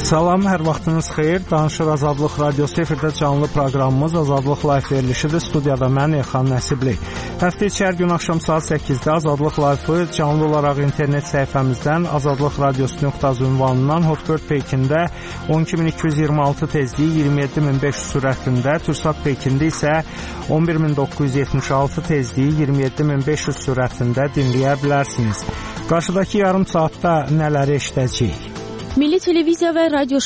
Salam, hər vaxtınız xeyir. Danışır Azadlıq Radiosu efirdə canlı proqramımız Azadlıq Live verilişidir. Studiyada mən Elxan Nəsibli. Həftə içi hər gün axşam saat 8-də Azadlıq Live-ı canlı olaraq internet səhifəmizdən azadlıqradiosu.az ünvanından Hotbird peykində 12226 tezliyi 27500 sürətində, Türksat peykində isə 11976 tezliyi 27500 sürətində dinləyə bilərsiniz. Qarşıdakı yarım saatda nələri eşidəcəyik? Milli televiziya və radio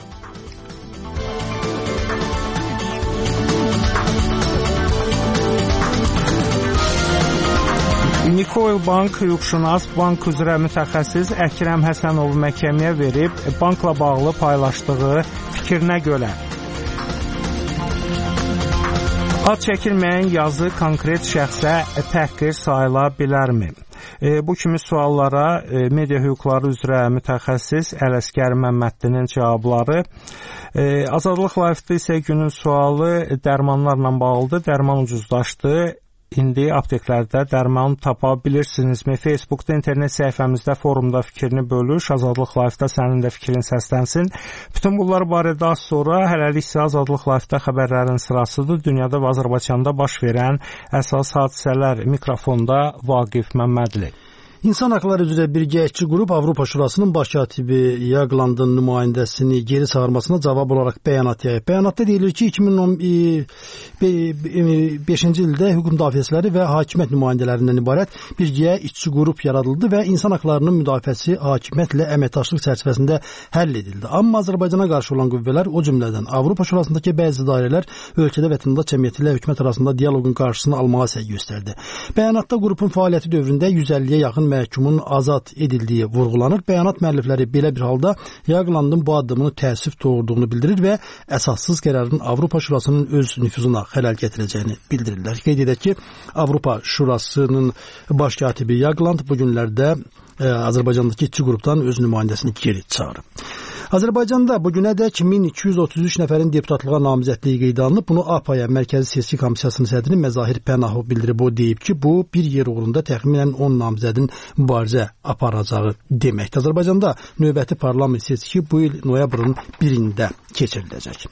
Nikoil Bank hüquqşünas, bank üzrə mütəxəssis Əkrəm Həsənovu məhkəməyə verib, bankla bağlı paylaşdığı fikrinə görə. Ad çəkilməyən yazı konkret şəxsə təhqir sayıla bilərmi? Bu kimi suallara media hüquqları üzrə mütəxəssis Ələsgər Məmməddinin cavabları. Azadlıq Live-da isə günün sualı dərmanlarla bağlıdır. Dərman ucuzlaşdı. İndi apteklərdə dərman tapa bilirsinizmi? Facebookda, internet səhifəmizdə, forumda fikrini bölüş. Azadlıq Live-da sənin də fikrin səslənsin. Bütün bunlar barədə az sonra, hələlik isə Azadlıq Live-da xəbərlərin sırasıdır. Dünyada və Azərbaycanda baş verən əsas hadisələr. Mikrofonda Vaqif Məmmədli. İnsan Haqları üzrə Birgəkçi qrup Avropa Şurasının baş katibi Yaqlandın nümayəndəsini geri çağırmasına cavab olaraq bəyanat yayıb. Bəyanatda deyilir ki, 2015-ci ildə hüquq müdafiəçiləri və hakimiyyət nümayəndələrindən ibarət birgə işçi qrup yaradıldı və insan haqlarının müdafiəsi hakimiyyətlə əməkdaşlıq çərçivəsində həll edildi. Amma Azərbaycana qarşı olan qüvvələr, o cümlədən Avropa Şurasındakı bəzi dairələr ölkədə vətəndaş cəmiyyəti ilə hökumət arasında dialoqun qarşısını almağa səy göstərdi. Bəyanatda qrupun fəaliyyəti dövründə 150-yə yaxın məhkumun azad edildiyi vurğulanır. Bəyanat müəllifləri belə bir halda Yaqlandın bu addımını təəssüf doğurduğunu bildirir və əsassız qərarın Avropa Şurasının öz nüfuzuna xələl gətirəcəyini bildirirlər. Qeyd edək ki, Avropa Şurasının baş katibi Yaqland bu günlərdə Azərbaycandakı işçi qrupdan öz nümayəndəsini geri çağırıb. Azərbaycanda bugünədək 1233 nəfərin deputatlığa namizədliyi qeydə alınıb. Bunu APAya, Mərkəzi Seçki Komissiyasının sədri Məzahir Pənahov bildirib. O deyib ki, bu bir yer uğrunda təxminən 10 namizədin mübarizə aparacağı deməkdir. Azərbaycanda növbəti parlament seçki bu il noyabrın 1-də keçiriləcək.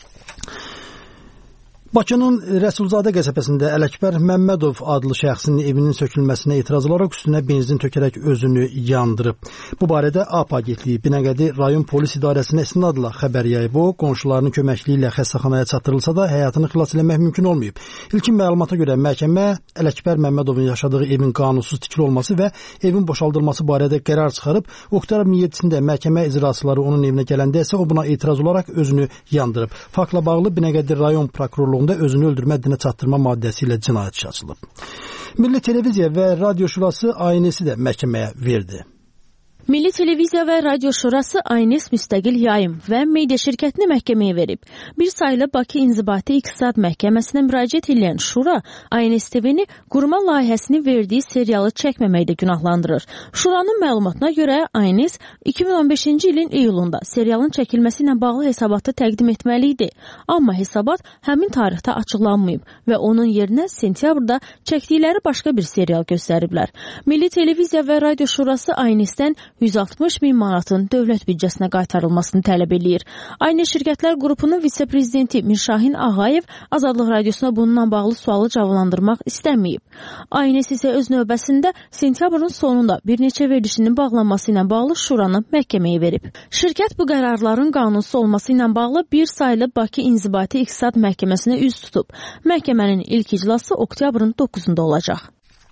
Bakının Rəsulzadə qəsəbəsində Ələkbər Məmmədov adlı şəxsin evinin sökülməsinə etiraz olaraq üstünə benzin tökərək özünü yandırıb. Bu barədə APA agentliyi Binəqədi rayon polis idarəsinə istinadla xəbər yayıb. O, qonşularının köməkliyi ilə xəstəxanaya çatdırılsa da həyatını xilas etmək mümkün olmayıb. İlkin məlumata görə məhkəmə Ələkbər Məmmədovun yaşadığı evin qanunsuz tikili olması və evin boşaldılması barədə qərar çıxarıb. Oktyabrın 7-sində məhkəmə icraçıları onun evinə gələndə isə o buna etiraz olaraq özünü yandırıb. Faktla bağlı Binəqədi rayon prokurorluğu özünü öldürmə həddinə çatdırma maddəsi ilə cinayət işi açılıb. Milli Televiziya və Radio Şurası ANS-i də məhkəməyə verdi. Milli Televiziya və Radio Şurası ANS müstəqil yayım və media şirkətini məhkəməyə verib. Bir sayılı Bakı İnzibati İqtisad Məhkəməsinə müraciət edən Şura, ANS TV-ni qurma layihəsini verdiyi serialı çəkməməkdə günahlandırır. Şuranın məlumatına görə ANS 2015-ci ilin iyulunda serialın çəkilməsi ilə bağlı hesabatı təqdim etməli idi. Amma hesabat həmin tarixdə açıqlanmayıb və onun yerinə sentyabrda çəkdikləri başqa bir serial göstəriblər. Milli Televiziya və Radio Şurası ANS-dən 160 min manatın dövlət büdcəsinə qaytarılmasını tələb eləyir. Aynı şirkətlər qrupunun vitse-prezidenti Mirşahin Ağayev Azadlıq Radiosuna bununla bağlı sualı cavablandırmaq istəməyib. ANS isə öz növbəsində sentyabrın sonunda bir neçə verilişinin bağlanması ilə bağlı Şuranı məhkəməyə verib. Şirkət bu qərarların qanunsuz olması ilə bağlı bir sayılı Bakı İnzibati İqtisad Məhkəməsinə üz tutub. Məhkəmənin ilk iclası oktyabrın 9-da olacaq.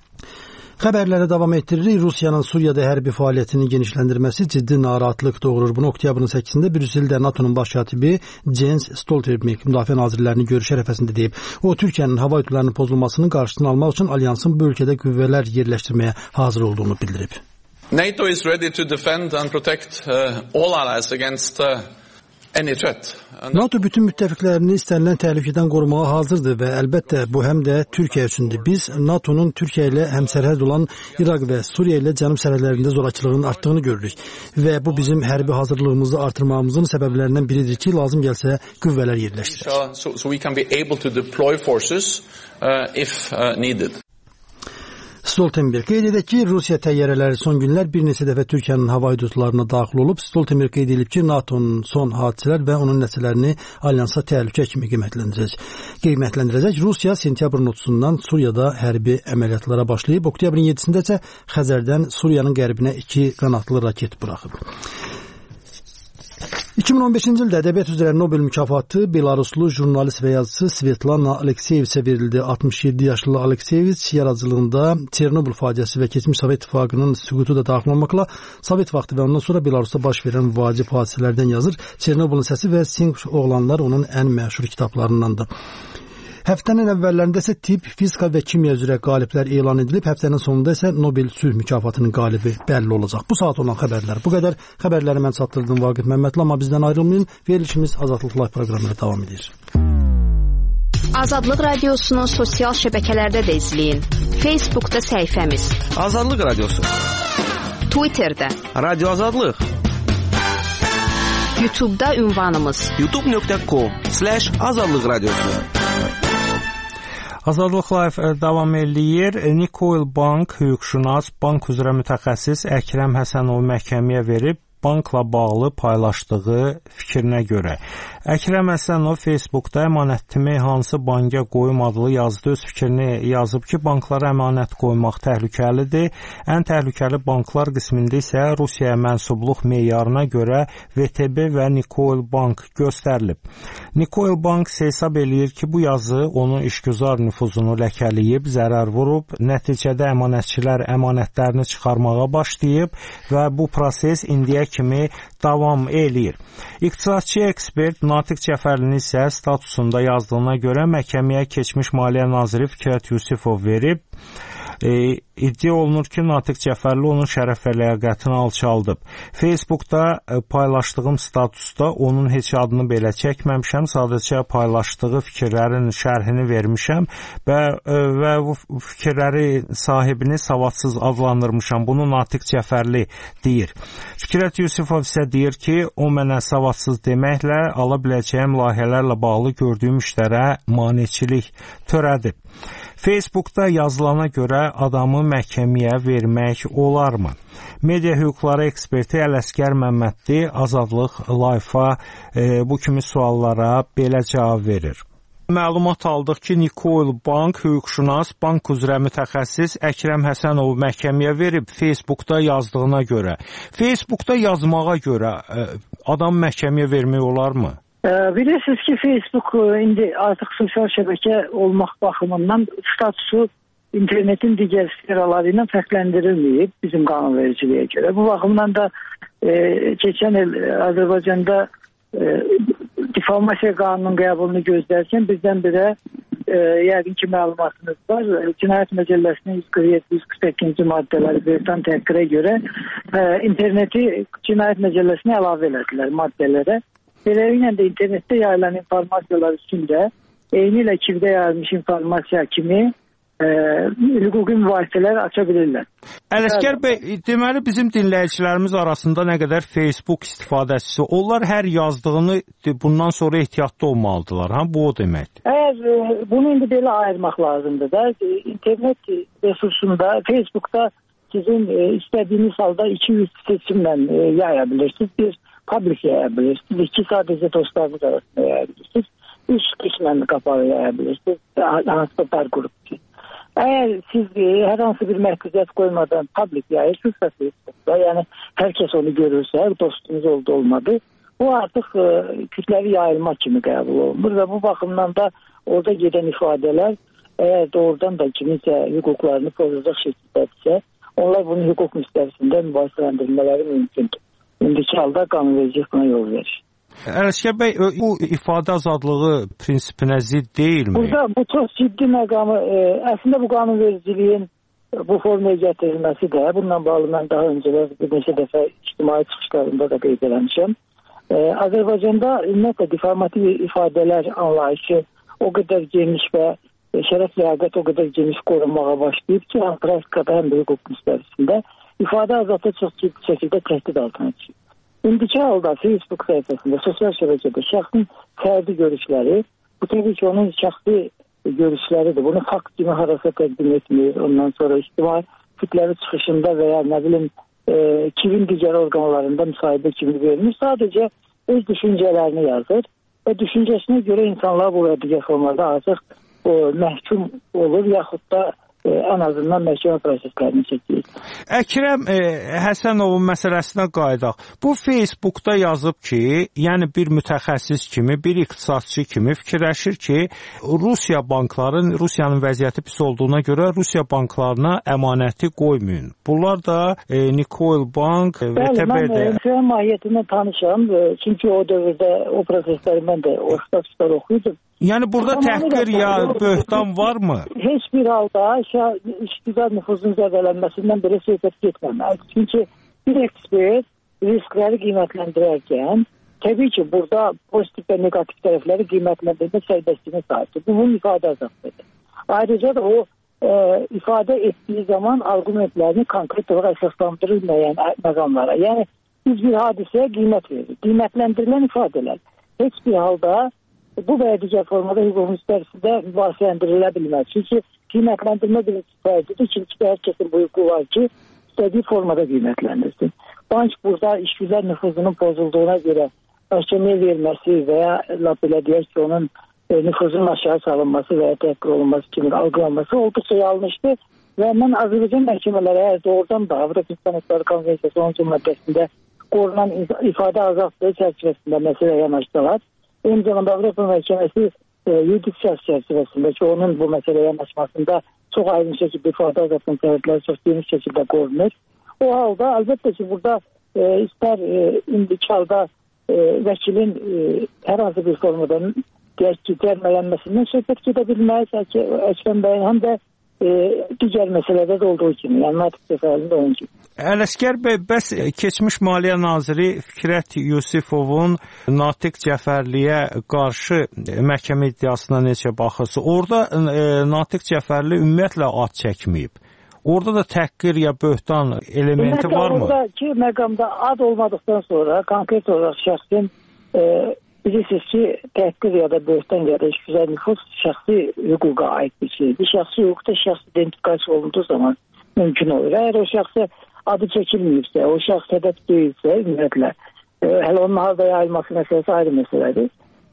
Xəbərlərə davam etdiririk. Rusiyanın Suriyada hərbi fəaliyyətini genişləndirməsi ciddi narahatlıq doğurur. Bunu oktyabrın 8-də Brüsseldə NATO'nun baş katibi Jens Stoltenberg müdafiə nazirlərinin görüşü ərəfəsində deyib. O, Türkiyənin hava hüdudlarının pozulmasının qarşısını almaq üçün alyansın bu ölkədə qüvvələr yerləşdirməyə hazır olduğunu bildirib. NATO is ready to defend and protect all allies against any threat. NATO bütün müttəfiqlərini istənilən təhlükədən qorumağa hazırdır və əlbəttə bu həm də Türkiyə üçündür. Biz NATO'nun Türkiyə ilə həmsərhəd olan İraq və Suriya ilə cənub sərhədlərində zorakılığın artdığını görürük və bu bizim hərbi hazırlığımızı artırmamızın səbəblərindən biridir ki, lazım gəlsə qüvvələr yerləşdirək. So we can be able to deploy forces if needed. Stoltenberg. Qeyd edək ki, Rusiya təyyarələri son günlər bir neçə dəfə Türkiyənin hava hüdudlarına daxil olub. Stoltenberg qeyd edib ki, NATO-nun son hadisələr və onun nəticələrini alyansa təhlükə kimi qiymətləndirəcək. Rusiya sentyabrın 30-dan Suriyada hərbi əməliyyatlara başlayıb. Oktyabrın 7-sində isə Xəzərdən Suriyanın qərbinə 2 qanadlı raket buraxıb. 2015-ci ildə ədəbiyyat üzrə Nobel mükafatı Belaruslu jurnalist və yazıcı Svetlana Alekseyeviçə verildi. 67 yaşlı Alekseyeviç yaradıcılığında Çernobıl faciəsi və keçmiş Sovet İttifaqının süqutu da daxil olmaqla Sovet vaxtı və ondan sonra Belarusda baş verən vacib hadisələrdən yazır. Çernobılın səsi və Sink oğlanlar onun ən məşhur kitablarındandır. Həftənin əvvəllərində isə tibb, fizika və kimya üzrə qaliblər elan edilib. Həftənin sonunda isə Nobel sülh mükafatının qalibi bəlli olacaq. Bu saat olan xəbərlər bu qədər. Xəbərləri mən çatdırdım Vaqif Məmmədli, amma bizdən ayrılmayın. Verilişimiz Azadlıq Live proqramına davam edir. Azadlıq Radiosunu sosial şəbəkələrdə də izləyin. Facebookda səhifəmiz Azadlıq Radiosu, Twitterdə Radio Azadlıq, YouTube'da ünvanımız youtube.com/Azadlıq Radiosu. Azadlıq Live davam eləyir. Nikoil Bank hüquqşünas, bank üzrə mütəxəssis Əkrəm Həsənov məhkəməyə verib bankla bağlı paylaşdığı fikrinə görə. Əkrəm Həsənov Facebookda əmanətimi hansı banka qoyum adlı yazdı. Öz fikrini yazıb ki, banklara əmanət qoymaq təhlükəlidir. Ən təhlükəli banklar qismində isə Rusiyaya mənsubluq meyarına görə VTB və Nikoil Bank göstərilib. Nikoil Bank hesab eləyir ki, bu yazı onun işgüzar nüfuzunu ləkələyib, zərər vurub. Nəticədə əmanətçilər əmanətlərini çıxarmağa başlayıb və bu proses indiyə kimi davam eləyir. İqtisadçı ekspert Natiq Cəfərlinin isə statusunda yazdığına görə məhkəməyə keçmiş Maliyyə Naziri Fikrət Yusifov verib. İddia olunur ki, Natiq Cəfərli onun şərəf və ləyaqətini alçaldıb. Facebookda paylaşdığım statusda onun heç adını belə çəkməmişəm, sadəcə paylaşdığı fikirlərin şərhini vermişəm və bu fikirləri sahibini savadsız adlandırmışam. Bunu Natiq Cəfərli deyir. Fikrət Yusifov isə deyir ki, o mənə savadsız deməklə ala biləcəyim layihələrlə bağlı gördüyüm işlərə maneçilik törədib. Facebookda yazılana görə adamı məhkəməyə vermək olarmı? Media hüquqları eksperti Ələsgər Məmmədli Azadlıq Live-a bu kimi suallara belə cavab verir. Məlumat aldıq ki, Nikoil Bank hüquqşünas, bank üzrə mütəxəssis Əkrəm Həsənov məhkəməyə verib Facebookda yazdığına görə. Facebookda yazmağa görə adam məhkəməyə vermək olarmı? Bilirsiniz ki, Facebook indi artıq sosial şəbəkə olmaq baxımından statusu internetin digər sferaları ilə fərqləndirilməyib bizim qanunvericiliyə görə. Bu baxımdan da keçən il Azərbaycanda difamasiya qanunun qəbulunu gözlərkən birdən-birə yəqin ki məlumatınız var. Cinayət Məcəlləsinin 147-148-ci maddələri verilen təhqirə görə interneti Cinayət Məcəlləsinə əlavə elədilər maddələrə. Beləliklə də internetdə yayılan informasiyalar üstündə eyni ilə arxivdə yayılmış informasiya kimi hüquqi mübahisələr aça bilirlər. Ələsgər bəy, deməli bizim dinləyicilərimiz arasında nə qədər Facebook istifadəçisi, onlar hər yazdığını bundan sonra ehtiyatlı olmalıdırlar. Bu o deməkdir. Əgər bunu indi belə ayırmaq lazımdır da. İnternet resursunda, Facebookda sizin istədiyiniz halda 200 seçimlə yaya bilirsiniz. Bir public yaya bilirsiniz. 2 sadəcə dostlarınız arasında yaya bilirsiniz. 3 kişilə qapalı yaya bilirsiniz. Hansısa dar qrup üçün. Əgər siz hər hansı bir məhdudiyyət qoymadan public yayırsınızsa Facebookda, yəni hər kəs onu görürsə, dostunuz oldu olmadı, o artıq kütləvi yayılma kimi qəbul olunur və bu baxımdan da orada gedən ifadələr əgər doğrudan da kiminsə hüquqlarını pozacaq şəkildədirsə, onlar bunun hüquq müstəvisində mübahisələndirmələri mümkündür. İndiki halda qanunvericilik buna yol verir. Ələsgər bəy, bu ifadə azadlığı prinsipinə zidd deyilmi? Burada bu çox ciddi məqamı, əslində bu qanunvericiliyin bu formaya gətirilməsi də, bununla bağlı mən daha öncələr bir neçə dəfə ictimai çıxışlarında da qeyd eləmişəm. Azərbaycanda ümumiyyətlə difamativ ifadələr anlayışı o qədər geniş və şərəf ləyaqət o qədər geniş qorunmağa başlayıb ki, praktikada həm də hüquq müstəvisində ifadə azadlığı çox ciddi şəkildə təhdid altına çıxıb. İndiki halda Facebook səhifəsində, sosial şəbəkədə şəxsin fərdi görüşləri, bu təbii ki, onun şəxsi görüşləridir. Bunu fakt kimi harasa təqdim etmir. Ondan sonra ictimai kütləvi çıxışında və ya nə bilim kimin digər orqanlarında müsahibə kimi vermir. Sadəcə öz düşüncələrini yazır və düşüncəsinə görə insanlar bu digər formada artıq məhkum olur, yaxud da ən azından məhkəmə proseslərini çəkir. Əkrəm Həsənovun məsələsinə qayıdaq. Bu Facebookda yazıb ki, yəni bir mütəxəssis kimi, bir iqtisadçı kimi fikirləşir ki, Rusiyanın vəziyyəti pis olduğuna görə Rusiya banklarına əmanəti qoymayın. Bunlar da Nikoil Bank, VTB-də. Bəli, mən mahiyyətindən tanışam. Çünki o dövrdə o prosesləri mən də o statuslar oxuyordum. Yəni burada təhqir ya böhtan varmı? Heç bir halda iqtisad nüfuzun zədələnməsindən belə söhbət getməməz. Çünki bir ekspert riskləri qiymətləndirərkən təbii ki, burada pozitiv və negativ tərəfləri qiymətləndirmə sərbəstliyinə sahibdir. Bu, bunun ifadə azadlığıdır. Ayrıca da o ifadə etdiyi zaman argumentlərini konkret olaraq əsaslandırılmayan məqamlara. Yəni, biz bir hadisəyə qiymət veririk. Qiymətləndirilən ifadələr heç bir halda bu və digər formada hüququn içərisində mübahisələndirilə bilməz. Çünki qiymətləndirmə birinci fərzidir. İkincisi hər kəsin bu hüququ var ki, istədiyi formada qiymətləndirsin. Bank burada işgüzar nüfuzunun pozulduğuna görə məhkəməyə verməsi və ya belə deyək ki, onun nüfuzun aşağı salınması və ya təhqir olunması kimi algılanması olduqca yanlışdır. Və mən Azərbaycan məhkəmələri əgər doğrudan da Avropa İnsan Hüquqları Konvensiyası 10. maddəsində qorunan ifadə azadlığı çərçivəsində məsələ yanaşdılar. Eyni zamanda Avropa Məhkəməsi yuridisiya çərçivəsində ki, onun bu məsələyə yanaşmasında çox aydın şəkildə ifadə azadlığının səhvləri çox geniş şəkildə qorunur. O halda əlbəttə ki, burada istər indiki halda vəkilin hər hansı bir formadan cərmələnməsindən söhbət gedə bilməz. Əkrəm bəyin həm də digər məsələdə də olduğu kimi, yəni Natiq Cəfərlinin onun kimi. Ələsgər bəy, bəs keçmiş Maliyyə Naziri Fikrət Yusifovun Natiq Cəfərliyə qarşı məhkəmə iddiasına necə baxırsınız? Orada Natiq Cəfərli ümumiyyətlə ad çəkməyib. Orada da təhqir ya böhtan elementi varmı? Oradakı məqamda ad olmadıqdan sonra konkret olaraq şəxsin bilirsiniz ki, təhqir ya da böhtan ya da işgüzar nüfuz şəxsi hüquqa aid bir şeydir. Şəxsi hüquqda şəxs identifikasiya olunduğu zaman mümkün olur. Əgər o şəxsə adı çəkilməyibsə, o şəxs hədəf deyilsə, ümumiyyətlə, hələ onun harada yayılması məsələsi ayrı məsələdir.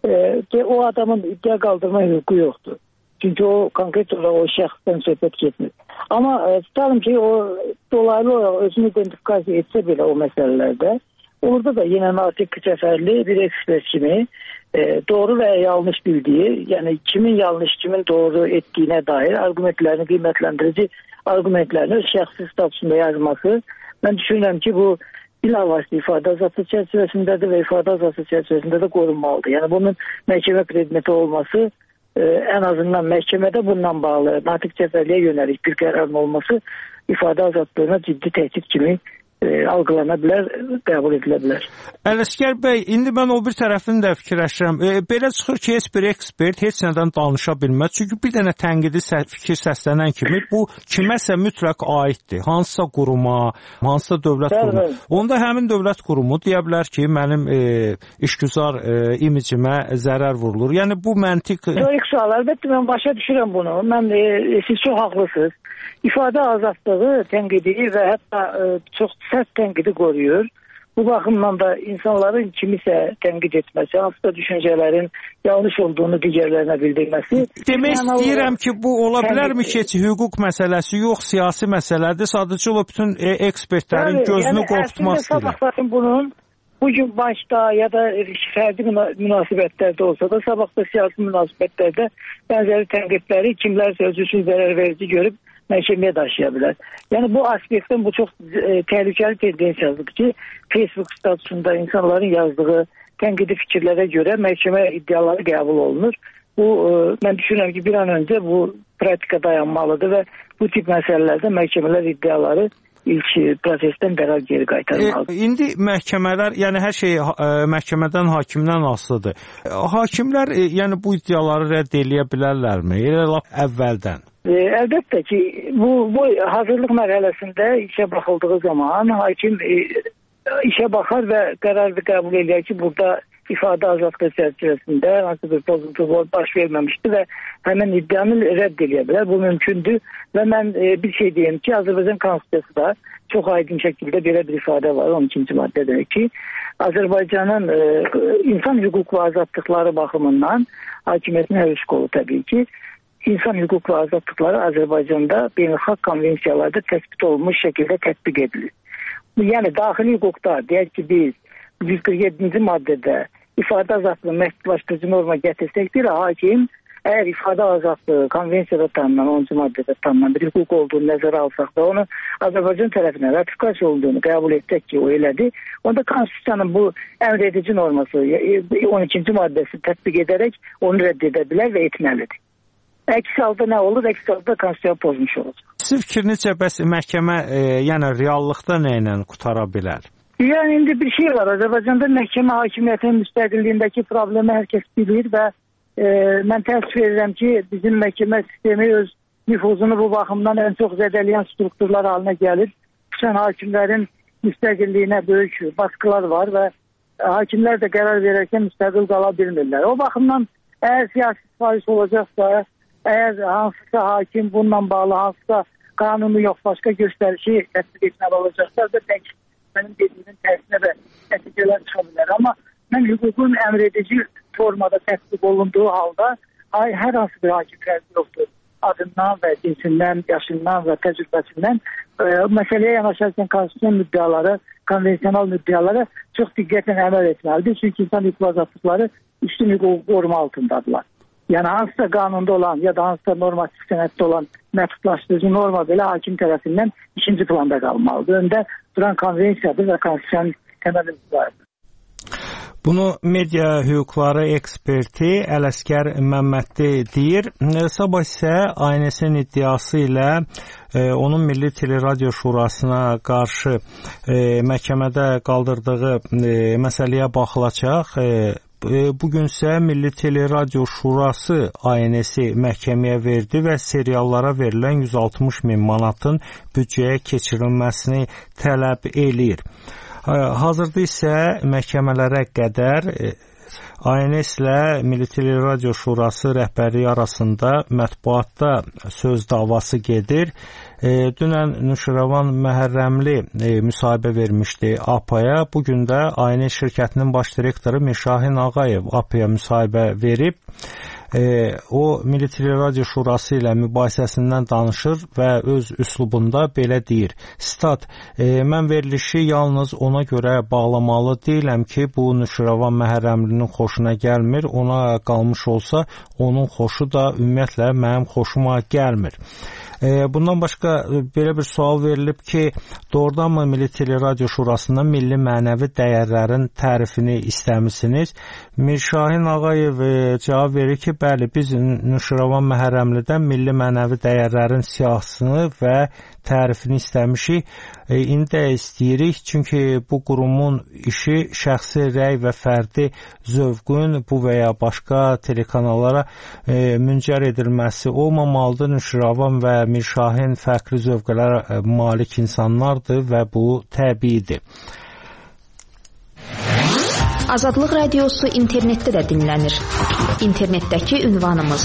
O adamın iddia qaldırma hüququ yoxdur. Çünki o konkret olaraq o şəxsdən söhbət getmir. Amma tutalım ki, o dolaylı olaraq özünü identifikasiya etsə belə o məsələlərdə, orada da yenə Natiq Cəfərli bir ekspert kimi doğru və yanlış bildiyi, yəni kimin yanlış, kimin doğru etdiyinə dair argumentlərini, qiymətləndirici argumentlərini öz şəxsi statusunda yazması, mən düşünürəm ki, bu bilavasitə ifadə azadlığı çərçivəsindədir və ifadə azadlığı çərçivəsində də qorunmalıdır. Yəni bunun məhkəmə predmeti olması, ən azından məhkəmədə bundan bağlı Natiq Cəfərliyə yönəlik bir qərarın olması ifadə azadlığına ciddi təhdid kimi algılana bilər, qəbul edilə bilər. Ələsgər bəy, indi mən o bir tərəfini də fikirləşirəm. Belə çıxır ki, heç bir ekspert heç nədən danışa bilməz. Çünki bir dənə tənqidi fikir səslənən kimi bu kiməsə mütləq aiddir. Hansısa quruma, hansısa dövlət qurumu. Onda həmin dövlət qurumu deyə bilər ki, mənim işgüzar imicimə zərər vurulur. Yəni bu məntiq... Yox, əlbəttə mən başa düşürəm bunu. Siz çox haqlısınız. İfadə azadlığı tənqidi və hətta çox sərt tənqidi qoruyur. Bu baxımdan da insanların kimisə tənqid etməsi, hansısa düşüncələrin yanlış olduğunu digərlərinə bildirməsi. Demək istəyirəm ki, bu ola bilərmi ki, hüquq məsələsi yox, siyasi məsələdir. Sadəcə o bütün ekspertlərin gözünü qorxutmasıdır. Bunun bugün başda ya da fərdi münasibətlərdə olsa da, sabahda siyasi münasibətlərdə bənzəri tənqidləri kimlərsə özü üçün zərər verici görüb məhkəməyə daşıya bilər. Yəni bu aspektdən bu çox təhlükəli tendensiyadır ki, Facebook statusunda insanların yazdığı tənqidi fikirlərə görə məhkəmə iddiaları qəbul olunur. Bu, mən düşünürəm ki, bir an öncə bu praktika dayanmalıdır və bu tip məsələlərdə məhkəmələr iddiaları ilk prosesdən dərhal geri qaytarmalıdır. İndi məhkəmələr, yəni hər şey məhkəmədən, hakimdən asılıdır. Hakimlər yəni bu iddiaları rədd eləyə bilərlərmi? Elə lap əvvəldən. Əlbəttə ki, bu hazırlıq mərhələsində işə baxıldığı zaman hakim işə baxar və qərar qəbul edir ki, burada ifadə azadlığı çərçivəsində hansı bir pozuntu baş verməmişdi və həmin iddianı rədd edə bilər. Bu mümkündür və mən bir şey deyim ki, Azərbaycan Konstitusiyasında çox aydın şəkildə belə bir ifadə var, 12-ci maddədə ki, Azərbaycanın insan hüquq və azadlıqları baxımından hakimiyyətin hər üç qolu təbii ki, insan hüquq və azadlıqları Azərbaycanda beynəlxalq konvensiyalarda təsbit olunmuş şəkildə tətbiq edilir. Yəni, daxili hüquqda, deyək ki, biz 147-ci maddədə ifadə azadlığı məhdudlaşdırıcı norma gətirsək, bir hakim əgər ifadə azadlığı konvensiyada tanınan, 10-cu maddədə tanınan bir hüquq olduğunu nəzərə alsaq da, onu Azərbaycan tərəfindən ratifikasiya olduğunu qəbul etsək ki, o elədir, onda Konstitusiyanın bu əmr edici norması 12-ci maddəsi tətbiq edərək onu rədd edə bilər və etməlidir. Əks halda nə olur? Əks halda Konstitusiya pozmuş olacaq. Sizin fikrinizcə bəs məhkəmə yəni reallıqda nə ilə qutara bilər? Yəni, indi bir şey var. Azərbaycanda məhkəmə hakimiyyətinin müstəqilliyindəki problemi hər kəs bilir və mən təəssüf edirəm ki, bizim məhkəmə sistemi öz nüfuzunu bu baxımdan ən çox zədələyən strukturlar haline gəlir. Xüsusən hakimlərin müstəqilliyinə böyük baskılar var və hakimlər də qərar verərkən müstəqil qala bilmirlər. O baxımdan əgər siyasi sifariş olacaqsa, əgər hansısa hakim bununla bağlı hansısa qanunu yox, başqa göstərişi tətbiq etməli olacaqsa da tək mənim dediyimin tərsinə və nəticələr çıxa bilər. Amma mən hüququn əmr edici formada tətbiq olunduğu halda hər hansı bir hakim fərqi yoxdur. Adından və cinsindən, yaşından və təcrübəsindən məsələyə yanaşarkən konstitusiyon müddiaları, konvensional müddiaları çox diqqətlə əməl etməlidir. Çünki insan hüquq azadlıqları üstün hüquq qoruma altındadırlar. Yəni hansısa qanunda olan ya da hansısa normativ sənəddə olan məhdudlaşdırıcı norma belə hakim tərəfindən ikinci planda qalmalıdır. Öndə duran konvensiyadır və konstitusiyanın təməl üzvləridir. Bunu media hüquqları eksperti Ələsgər Məmmədli deyir. Sabah isə ANS-in iddiası ilə onun Milli Teleradio Şurasına qarşı məhkəmədə qaldırdığı məsələyə baxılacaq. Bugün isə Milli Teleradio Şurası ANS-i məhkəməyə verdi və seriallara verilən 160 min manatın büdcəyə keçirilməsini tələb eləyir. Hazırda isə məhkəmələrə qədər ANS ilə Milli Teleradio Şurası rəhbərliyi arasında mətbuatda söz davası gedir. Dünən Nuşirəvan Məhərrəmli müsahibə vermişdi APA-ya. Bugün də ANS şirkətinin baş direktoru Mirşahin Ağayev APA-ya müsahibə verib. O Milli Teleradio Şurası ilə mübahisəsindən danışır və öz üslubunda belə deyir. Stat, mən verilişi yalnız ona görə bağlamalı deyiləm ki, bu Nuşirəvan Məhərrəmlinin xoşuna gəlmir. Ona qalmış olsa, onun xoşu da ümumiyyətlə mənim xoşuma gəlmir. Bundan başqa belə bir sual verilib ki, doğrudanmı Milli Teleradio Şurasından milli mənəvi dəyərlərin tərifini istəmisiniz? Mirşahin Ağayev cavab verir ki, bəli, biz Nuşirəvan Məhərrəmlidən milli mənəvi dəyərlərin siyahısını və tərifini istəmişik. İndi də istəyirik, çünki bu qurumun işi şəxsi rəy və fərdi zövqün bu və ya başqa telekanallara müncər edilməsi olmamalıdır. Nuşirəvan və Mirşahin fərqli zövqlərə malik insanlardır və bu təbiidir. Azadlıq Radiosu internetdə də dinlənir. İnternetdəki ünvanımız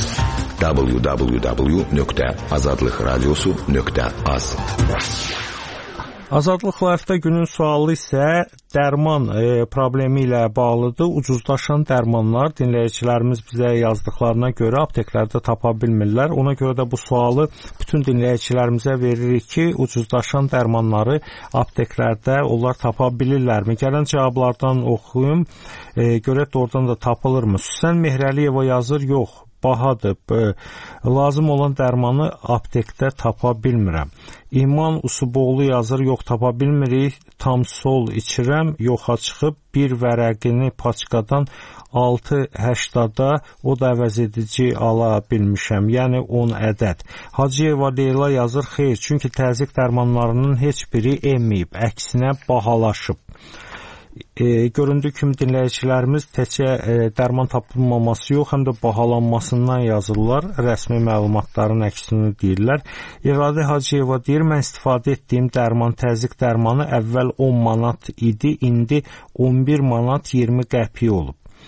www.azadlıqradiosu.az. Azadlıq Live-da günün sualı isə dərman problemi ilə bağlıdır. Ucuzlaşan dərmanlar dinləyicilərimiz bizə yazdıqlarına görə apteklərdə tapa bilmirlər. Ona görə də bu sualı bütün dinləyicilərimizə veririk ki, ucuzlaşan dərmanları apteklərdə onlar tapa bilirlərmi? Gələn cavablardan oxuyum. Görək doğrudan da tapılırmı? Süsən Mehrəliyeva yazır, yox. Bahadır. Lazım olan dərmanı aptekdə tapa bilmirəm. İman Usuboğlu yazır, yox tapa bilmirik. Tam sol içirəm, yoxa çıxıb bir vərəqini paçkadan 6.80-da o da əvəz edici ala bilmişəm, yəni 10 ədəd. Hacıyeva Leyla yazır, xeyr, çünki təzyiq dərmanlarının heç biri emməyib, əksinə bahalaşıb. Göründüyü kimi dinləyicilərimiz təkcə dərman tapılmaması yox, həm də bahalanmasından yazırlar. Rəsmi məlumatların əksini deyirlər. İradə Hacıyeva deyir, mən istifadə etdiyim dərman, təzyiq dərmanı əvvəl 10 manat idi, indi 11 manat 20 qəpik olub.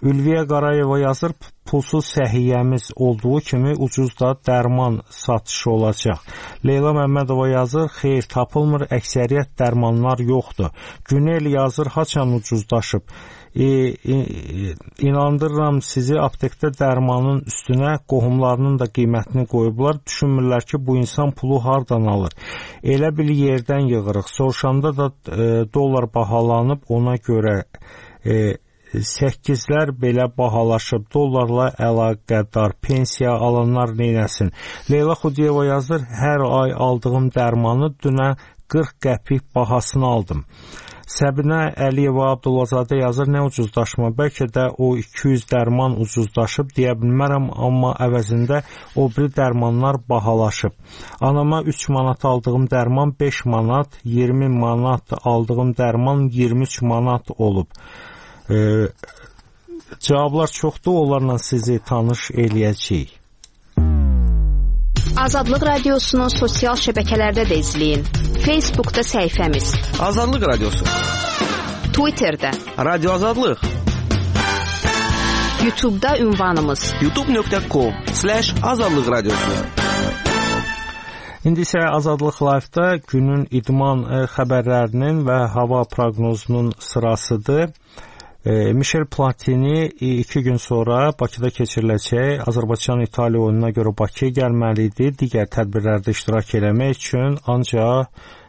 Ülviyə Qarayeva yazır, pulsuz səhiyyəmiz olduğu kimi ucuz da dərman satışı olacaq. Leyla Məmmədova yazır, xeyr tapılmır, əksəriyyət dərmanlar yoxdur. Günel yazır, haçan ucuzlaşıb. İnandırıram sizi, aptekdə dərmanın üstünə qohumlarının da qiymətini qoyublar. Düşünmürlər ki, bu insan pulu hardan alır. Elə bir yerdən yığırıq. Soruşanda da dollar bahalanıb, ona görə 8'lər belə bahalaşıb, dollarla əlaqədar pensiya alanlar neynəsin? Leyla Xudiyeva yazır, hər ay aldığım dərmanı dünə 40 qəpik bahasını aldım. Səbinə Əliyeva Abdullazadə yazır, nə ucuzlaşma, bəlkə də o 200 dərman ucuzlaşıb deyə bilmərəm, amma əvəzində o biri dərmanlar bahalaşıb. Anama 3 manat aldığım dərman 5 manat, 20 manat aldığım dərman 23 manat olub. Cavablar çoxdur, onlarla sizi tanış eləyəcəyik. Azadlıq Radiosu'nu sosial şəbəkələrdə də izləyin. Facebook'da səhifəmiz Azadlıq Radiosu, Twitter'da Radio Azadlıq, YouTube'da ünvanımız youtube.com/Azadlıq Radiosu. İndi isə Azadlıq Live-da günün idman xəbərlərinin və hava proqnozunun sırasıdır. Michel Platini 2 gün sonra Bakıda keçiriləcək Azərbaycan-İtaliya oyununa görə Bakıya gəlməli idi. Digər tədbirlərdə iştirak eləmək üçün, ancaq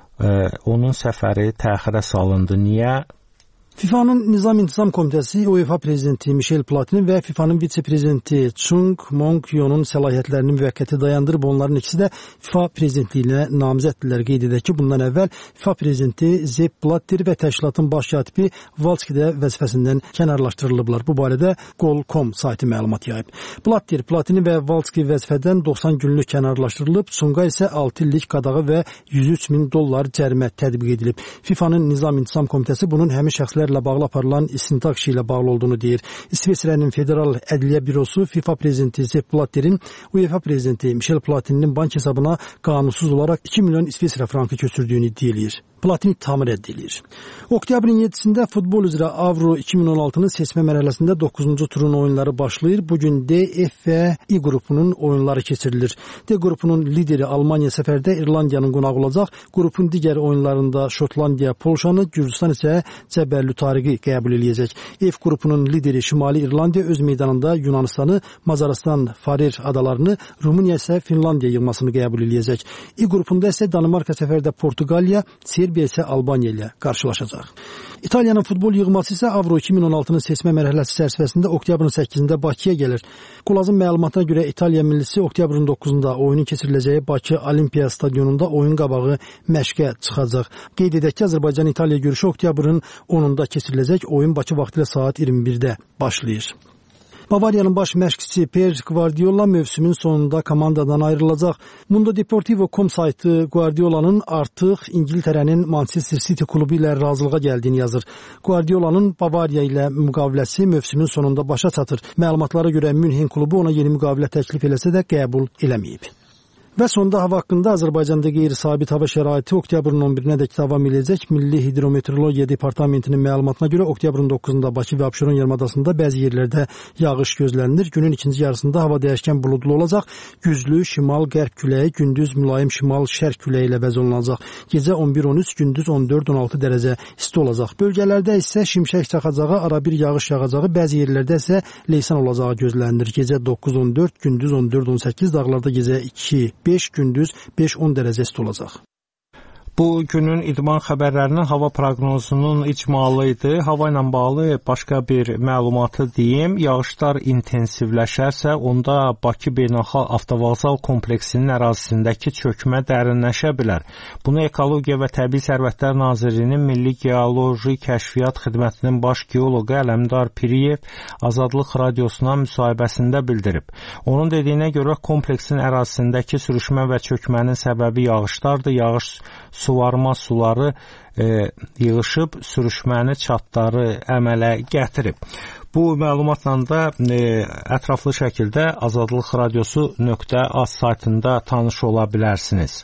onun səfəri təxirə salındı. Niyə? FIFA'nın Nizam-İntizam Komitəsi UEFA prezidenti Michel Platini və FIFA'nın vitse-prezidenti Chung Mong-Yonun səlahiyyətlərini müvəqqəti dayandırıb. Onların ikisi də FIFA prezidentliyinə namizəddirlər. Qeyd edək ki, bundan əvvəl FIFA prezidenti Sepp Blatter və təşkilatın baş katibi Valski də vəzifəsindən kənarlaşdırılıblar. Bu barədə Goal.com saytı məlumat yayıb. Blatter, Platini və Valski vəzifədən 90 günlük kənarlaşdırılıb. Chunga isə 6 illik qadağı və $103.000 cərimə tətbiq edilib. FIFA'nın Nizam-İntizam Komitəsi bunun həmin şəxslər ilə bağlı aparılan istintaq işi ilə bağlı olduğunu deyir. İsveçrənin Federal Ədliyyə Bürosu FIFA prezidenti Sepp Blatterin UEFA prezidenti Michel Platininin bank hesabına qanunsuz olaraq 2 milyon İsveçrə frankı köçürdüyünü iddia edir. Platini tamir edilir. Oktyabrın 7-sində futbol üzrə Avro 2016'nın seçmə mərhələsində 9-cu turun oyunları başlayır. Bugün D, F və I qrupunun oyunları keçirilir. D qrupunun lideri Almaniya səfərdə İrlandiyanın qonağı olacaq. Qrupun digər oyunlarında Şotlandiya Polşanı, Gürcistan isə Cəbəlü Tariqi qəbul edəcək. F qrupunun lideri Şimali İrlandiya öz meydanında Yunanistanı, Macaristan Farer adalarını, Rumıniya isə Finlandiya yığmasını qəbul edəcək. I qrupunda isə Danimarka səfərdə Portuqaliya, Serbiya isə Albaniya ilə qarşılaşacaq. İtaliyanın futbol yığması isə Avro 2016'nın seçmə mərhələsi çərçivəsində oktyabrın 8-də Bakıya gəlir. Qulazın məlumatına görə İtaliya millisi oktyabrın 9-da oyunun keçiriləcəyi Bakı Olimpiya stadionunda oyun qabağı məşqə çıxacaq. Qeyd edək ki, Azərbaycan-İtaliya görüşü oktyabrın 10-da keçiriləcək. Oyun Bakı vaxtı ilə saat 21-də başlayır. Bavariyanın baş məşqçisi Pep Guardiola mövsümün sonunda komandadan ayrılacaq. Mundo Deportivo.com saytı Guardiola'nın artıq İngiltərənin Manchester City klubu ilə razılığa gəldiyini yazır. Guardiola'nın Bavariya ilə müqaviləsi mövsümün sonunda başa çatır. Məlumatlara görə Münhen klubu ona yeni müqavilə təklif eləsə də qəbul eləməyib. Və sonda hava haqqında Azərbaycanda qeyri-sabit hava şəraiti oktyabrın 11-nədək davam edəcək. Milli Hidrometeorologiya Departamentinin məlumatına görə oktyabrın 9-da Bakı və Abşeron yarımadasında bəzi yerlərdə yağış gözlənilir. Günün ikinci yarısında hava dəyişkən buludlu olacaq. Güclü şimal-qərb küləyi, gündüz mülayim şimal-şərq küləyi ilə əvəz olunacaq. Gecə 11-13, gündüz 14-16 dərəcə isti olacaq. Bölgələrdə isə şimşək çaxacağı, arabir yağış yağacağı, bəzi yerlərdə isə leysan olacağı gözlənilir. Gecə 9-14, gündüz 14-18, dağlarda gecə 2-5, gündüz 5-10 dərəcə isti olacaq. Bu günün idman xəbərlərinin hava proqnozunun icmalı idi. Hava ilə bağlı başqa bir məlumatı deyim. Yağışlar intensivləşərsə, onda Bakı Beynəlxalq Avtovağzal kompleksinin ərazisindəki çökmə dərinləşə bilər. Bunu Ekologiya və Təbii Sərvətlər Nazirliyinin Milli Geoloji Kəşfiyyat Xidmətinin baş geoloqu Ələmdar Piriyev Azadlıq Radiosuna müsahibəsində bildirib. Onun dediyinə görə kompleksin ərazisindəki sürüşmə və çökmənin səbəbi yağışlardır. Yağış suvarma suları yığışıb sürüşməni çatları əmələ gətirib. Bu məlumatla da ətraflı şəkildə Azadlıq Radiosu.az saytında tanış ola bilərsiniz.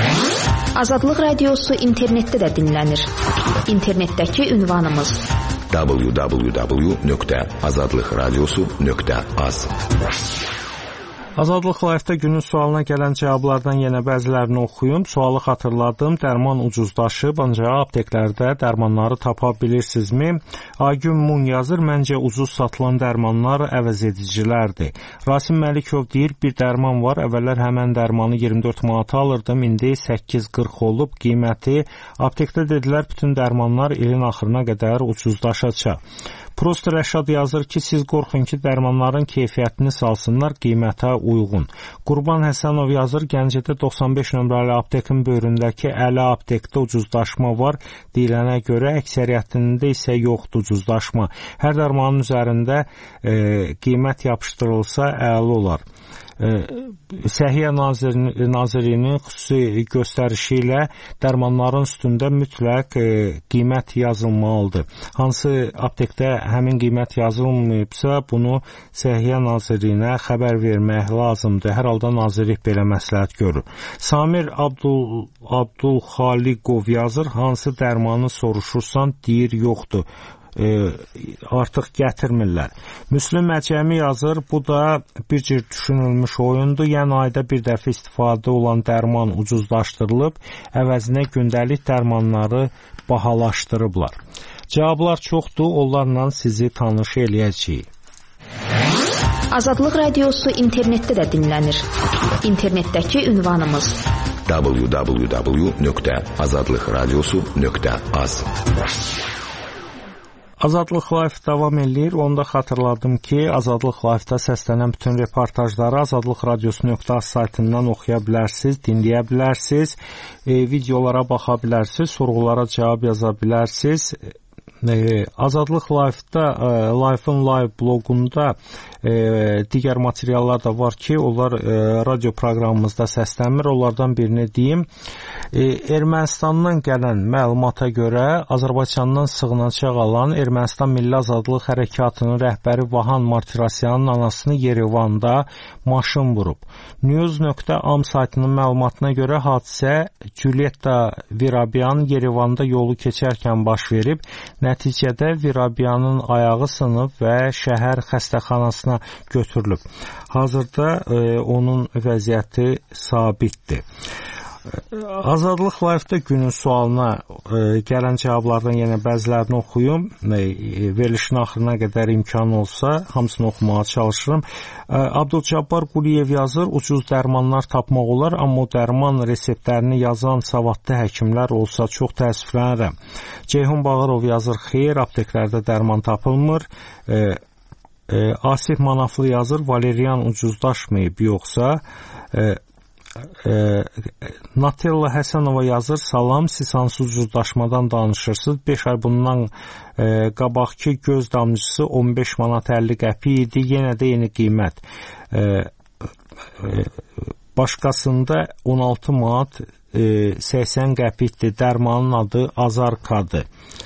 Azadlıq Radiosu internetdə də dinlənir. İnternetdəki ünvanımız www.azadlıqradiosu.az. Azadlıq Live-da günün sualına gələn cavablardan yenə bəzilərini oxuyum. Sualı xatırladım. Dərman ucuzlaşıb, ancaq apteklərdə dərmanları tapa bilirsinizmi? Aygün Mun yazır, məncə ucuz satılan dərmanlar əvəz edicilərdir. Rasim Məlikov deyir, bir dərman var. Əvvəllər həmən dərmanı 24 manata alırdım, indi 8.40 olub. Qiyməti aptekdə dedilər, bütün dərmanlar ilin axırına qədər ucuzlaşacaq. Prost Rəşad yazır ki, siz qorxun ki, dərmanların keyfiyyətini salsınlar, qiymətə uyğun. Qurban Həsənov yazır, Gəncədə 95 nömrəli aptekin böyründəki Əli aptekdə ucuzlaşma var. Deyilənə görə əksəriyyətində isə yoxdur ucuzlaşma. Hər dərmanın üzərində qiymət yapışdırılsa əla olar. Səhiyyə Nazirliyinin xüsusi göstərişi ilə dərmanların üstündə mütləq qiymət yazılmalıdır. Hansı aptekdə həmin qiymət yazılmayıbsa, bunu Səhiyyə Nazirliyinə xəbər vermək lazımdır. Hər halda Nazirlik belə məsləhət görür. Samir Abdulxaliqov yazır, hansı dərmanı soruşursan, deyir yoxdur. Artıq gətirmirlər. Müslüm Əcəmi yazır, bu da bir cür düşünülmüş oyundur, yəni ayda bir dəfə istifadə olan dərman ucuzlaşdırılıb, əvəzinə gündəlik dərmanları bahalaşdırıblar. Cavablar çoxdur, onlarla sizi tanış eləyəcəyik. Azadlıq Radiosu internetdə də dinlənir. İnternetdəki ünvanımız www.azadlıqradiosu.az. Azadlıq Live davam edir. Onu da xatırladım ki, Azadlıq Live-da səslənən bütün reportajları azadlıqradiosu.az saytından oxuya bilərsiniz, dinləyə bilərsiniz, videolara baxa bilərsiniz, sorğulara cavab yaza bilərsiniz. Azadlıq Live-da, Live-ın live blogunda digər materiallar da var ki, onlar radio proqramımızda səslənmir. Onlardan birini deyim. Ermənistandan gələn məlumata görə Azərbaycandan sığınacaq alan Ermənistan Milli Azadlıq Hərəkatının rəhbəri Vahan Martirosyanın anasını Yerevanda maşın vurub. News.am saytının məlumatına görə hadisə Julietta Virabyan Yerevanda yolu keçərkən baş verib. Nəticədə Virabyanın ayağı sınıb və şəhər xəstəxanasına götürülüb. Hazırda onun vəziyyəti sabitdir. Azadlıq Live-da günün sualına gələn cavablardan yenə bəzilərini oxuyum. Verilişin axırına qədər imkan olsa hamısını oxumağa çalışırım. Abdülcabbar Quliyev yazır, ucuz dərmanlar tapmaq olar, amma o dərman reseptlərini yazan savadlı həkimlər olsa çox təəssüflənirəm. Ceyhun Bağırov yazır, xeyr, apteklərdə dərman tapılmır. Asif Manaflı yazır, valeriyan ucuzlaşmayıb yoxsa. Natella Həsənova yazır, salam, siz hansı ucuzlaşmadan danışırsınız? 5 ay bundan qabaqki göz damcısı 15 manat 50 qəpik idi, yenə də yeni qiymət. Başqasında 16 manat 80 qəpikdir, dərmanın adı Azarkadır.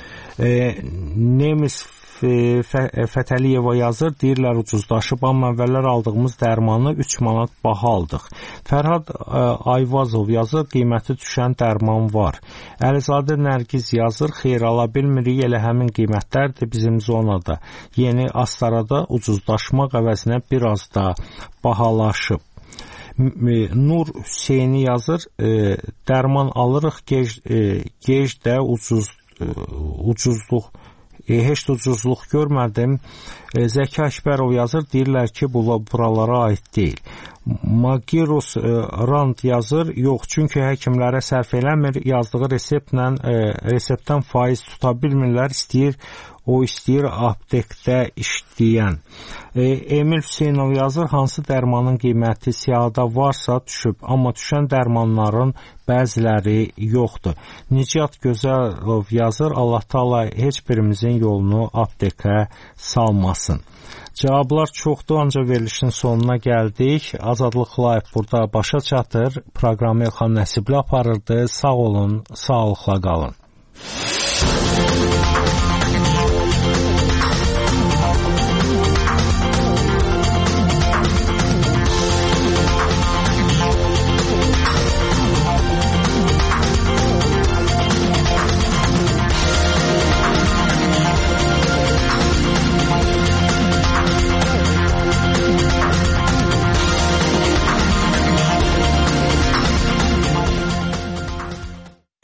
Nemis Fətəliyeva yazır, deyirlər ucuzlaşıb, amma əvvəllər aldığımız dərmanı 3 manat baha aldıq. Fərhad Ayvazov yazır, qiyməti düşən dərman var. Əlizadə Nərgiz yazır, xeyr ala bilmirik, elə həmin qiymətlərdir bizim zonada. Yeni Astarada ucuzlaşmaq əvəzinə biraz da bahalaşıb. Nur Hüseyni yazır, dərman alırıq, gec də ucuzluq. Heç də ucuzluq görmədim. Zəki Əkbərov yazır, deyirlər ki, buralara aid deyil. Magiros Rand yazır, yox, çünki həkimlərə sərf eləmir, yazdığı reseptdən faiz tuta bilmirlər, o istəyir aptekdə işləyən. Emil Hüseynov yazır, hansı dərmanın qiyməti siyahıda varsa düşüb, amma düşən dərmanların bəziləri yoxdur. Nicat Gözəlov yazır, Allah Taala heç birimizin yolunu aptekə salmasın. Cavablar çoxdur, ancaq verilişin sonuna gəldik. Azadlıq Live burada başa çatır. Proqramı Elxan Nəsibli aparırdı. Sağ olun, sağlıqla qalın.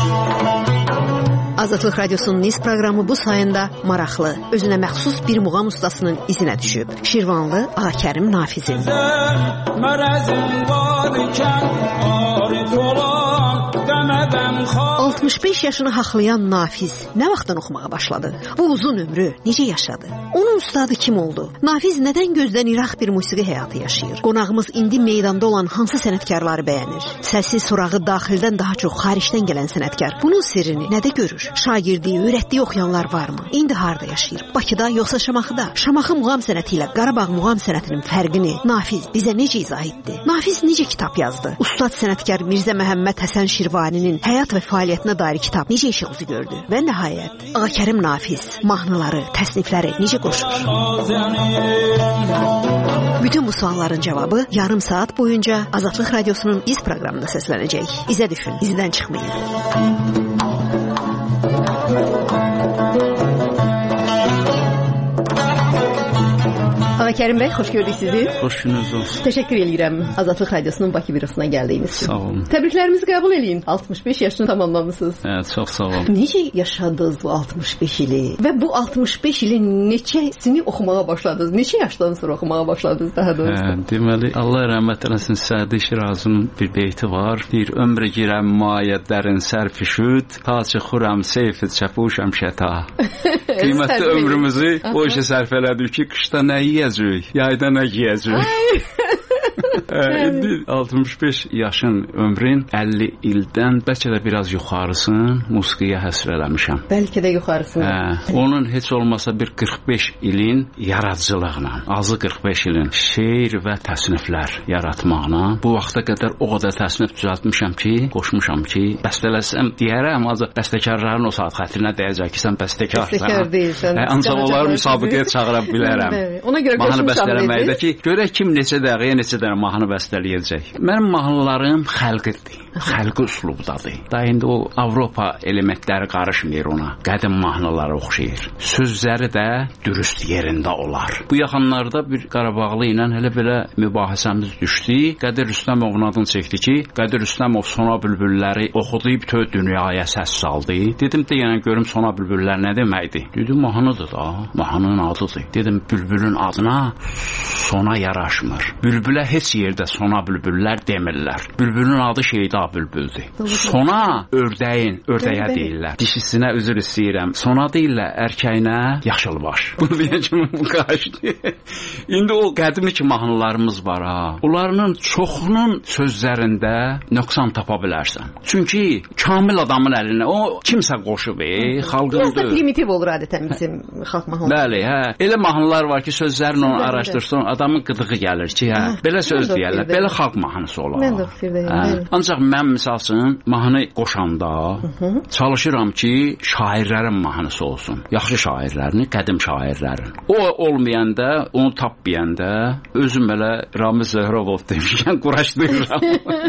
Azadlıq Radiosunun Niz proqramı bu sayında maraqlı, özünə məxsus bir muğam ustasının izinə düşüb. Şirvanlı Ağakərim Nafizin. 65 yaşını haqlayan Nafiz nə vaxtdan oxumağa başladı? Bu uzun ömrü necə yaşadı? Onun ustadı kim oldu? Nafiz nədən gözdən iraq bir musiqi həyatı yaşayır? Qonağımız indi meydanda olan hansı sənətkarları bəyənir? Səsi, sorağı daxildən daha çox xaricdən gələn sənətkar bunun sirrini nədə görür? Şagirdi, öyrətdiyi oxuyanlar varmı? İndi harda yaşayır? Bakıda yoxsa Şamaxıda? Şamaxı muğam sənəti ilə Qarabağ muğam sənətinin fərqini Nafiz bizə necə izah etdi? Nafiz necə kitab yazdı? Ustad sənətkar Mirzə Məhəmməd Həsən Şirvaninin həyat və fəaliyyətinə dair kitab necə işığı gördü? Və nəhayət, Ağakərim Nafiz mahnıları, təsnifləri necə qoşur? Bütün bu sualların cavabı yarım saat boyunca Azadlıq Radiosunun İz proqramında səslənəcək. İzə düşün, izdən çıxmayın. Ağakərim bəy, xoş gördük sizi. Xoş gününüz olsun. Təşəkkür edirəm Azadlıq Radiosunun Bakı bürosuna gəldiyiniz üçün. Sağ olun. Təbriklərimizi qəbul eləyin. 65 yaşını tamamlamışsınız. Çox sağ olun. Necə yaşadınız bu 65 ili? Və bu 65 ilin neçəsini oxumağa başladınız? Neçə yaşdan sonra oxumağa başladınız daha doğrusu? Deməli, Allah rəhmət eləsin, Sədi Şirazının bir beyti var. Deyir, ömrə girəm mayyədlərin sərfişüd, ta çıxuram seyfid çəpuşəm şəta. Qiymətli ömrümüzü o işə sərf elədik ki, qışda nə yiyəcək, yayda nə giyəcək. İndi 65 yaşın ömrün 50 ildən bəlkə də biraz yuxarısını musiqiyə həsr eləmişəm. Bəlkə də yuxarısını. Onun heç olmasa bir 45 ilin yaradıcılığına, azı 45 ilin şeir və təsniflər yaratmaqla bu vaxta qədər o qədər təsnif düzəltmişəm ki, qoşmuşam ki, bəstələsəm deyərəm, ancaq bəstəkarların o saat xətrinə dəyəcək ki, sən bəstəkarsan. Bəstəkar deyilsən. Ancaq onları müsabiqəyə çağıra bilərəm. Ona görə qoşmuşam ki, görək kim neçə dəqiqəyə neçə dənə mahnı bəstələyəcək. Mənim mahnılarım xəlqidir. Xəlqi üslubdadır. Da indi o Avropa elementləri qarışmır ona. Qədim mahnılara oxşayır. Sözləri də dürüst yerində olar. Bu yaxınlarda bir Qarabağlı ilə elə belə mübahisəmiz düşdü. Qədir Rüstəmovun adını çəkdi ki, Qədir Rüstəmov Sona Bülbülləri oxudu, bütün dünyaya səs saldı. Dedim deyənə görüm Sona Bülbüllər nə deməkdir? Dedim mahnıdır da, mahnının adıdır. Dedim bülbülün adına sona yaraşmır. Bülbülə heç yerdə Sona Bülbüllər demirlər. Bülbülün adı Şeyda Bülbüldür. Sona ördəyə deyirlər. Dişisinə üzr istəyirəm. Sona deyirlər erkəyinə yaşılbaş. Bunu deyən kimi bu qaçdı. İndi o qədimi ki mahnılarımız var ha. Onların çoxunun sözlərində nöqsan tapa bilərsən. Çünki kamil adamın əlinə o kimsə qoşub, xalqındır. Biraz primitiv olur adətən bizim xalq mahnıları. Bəli, hə. Elə mahnılar var ki, sözlərini onu araşdırsın, adamın qıdığı gəlir ki, hə. Belə söz deyirlər, belə xalq mahnısı olar. Mən də fikirdəyəm. Ancaq mən misal üçün mahnı qoşanda çalışıram ki, şairlərin mahnısı olsun. Yaxşı şairlərin, qədim şairlərin. O olmayanda, onu tapmayanda özüm belə Ramiz Zöhrəbov demişkən quraşdırıram.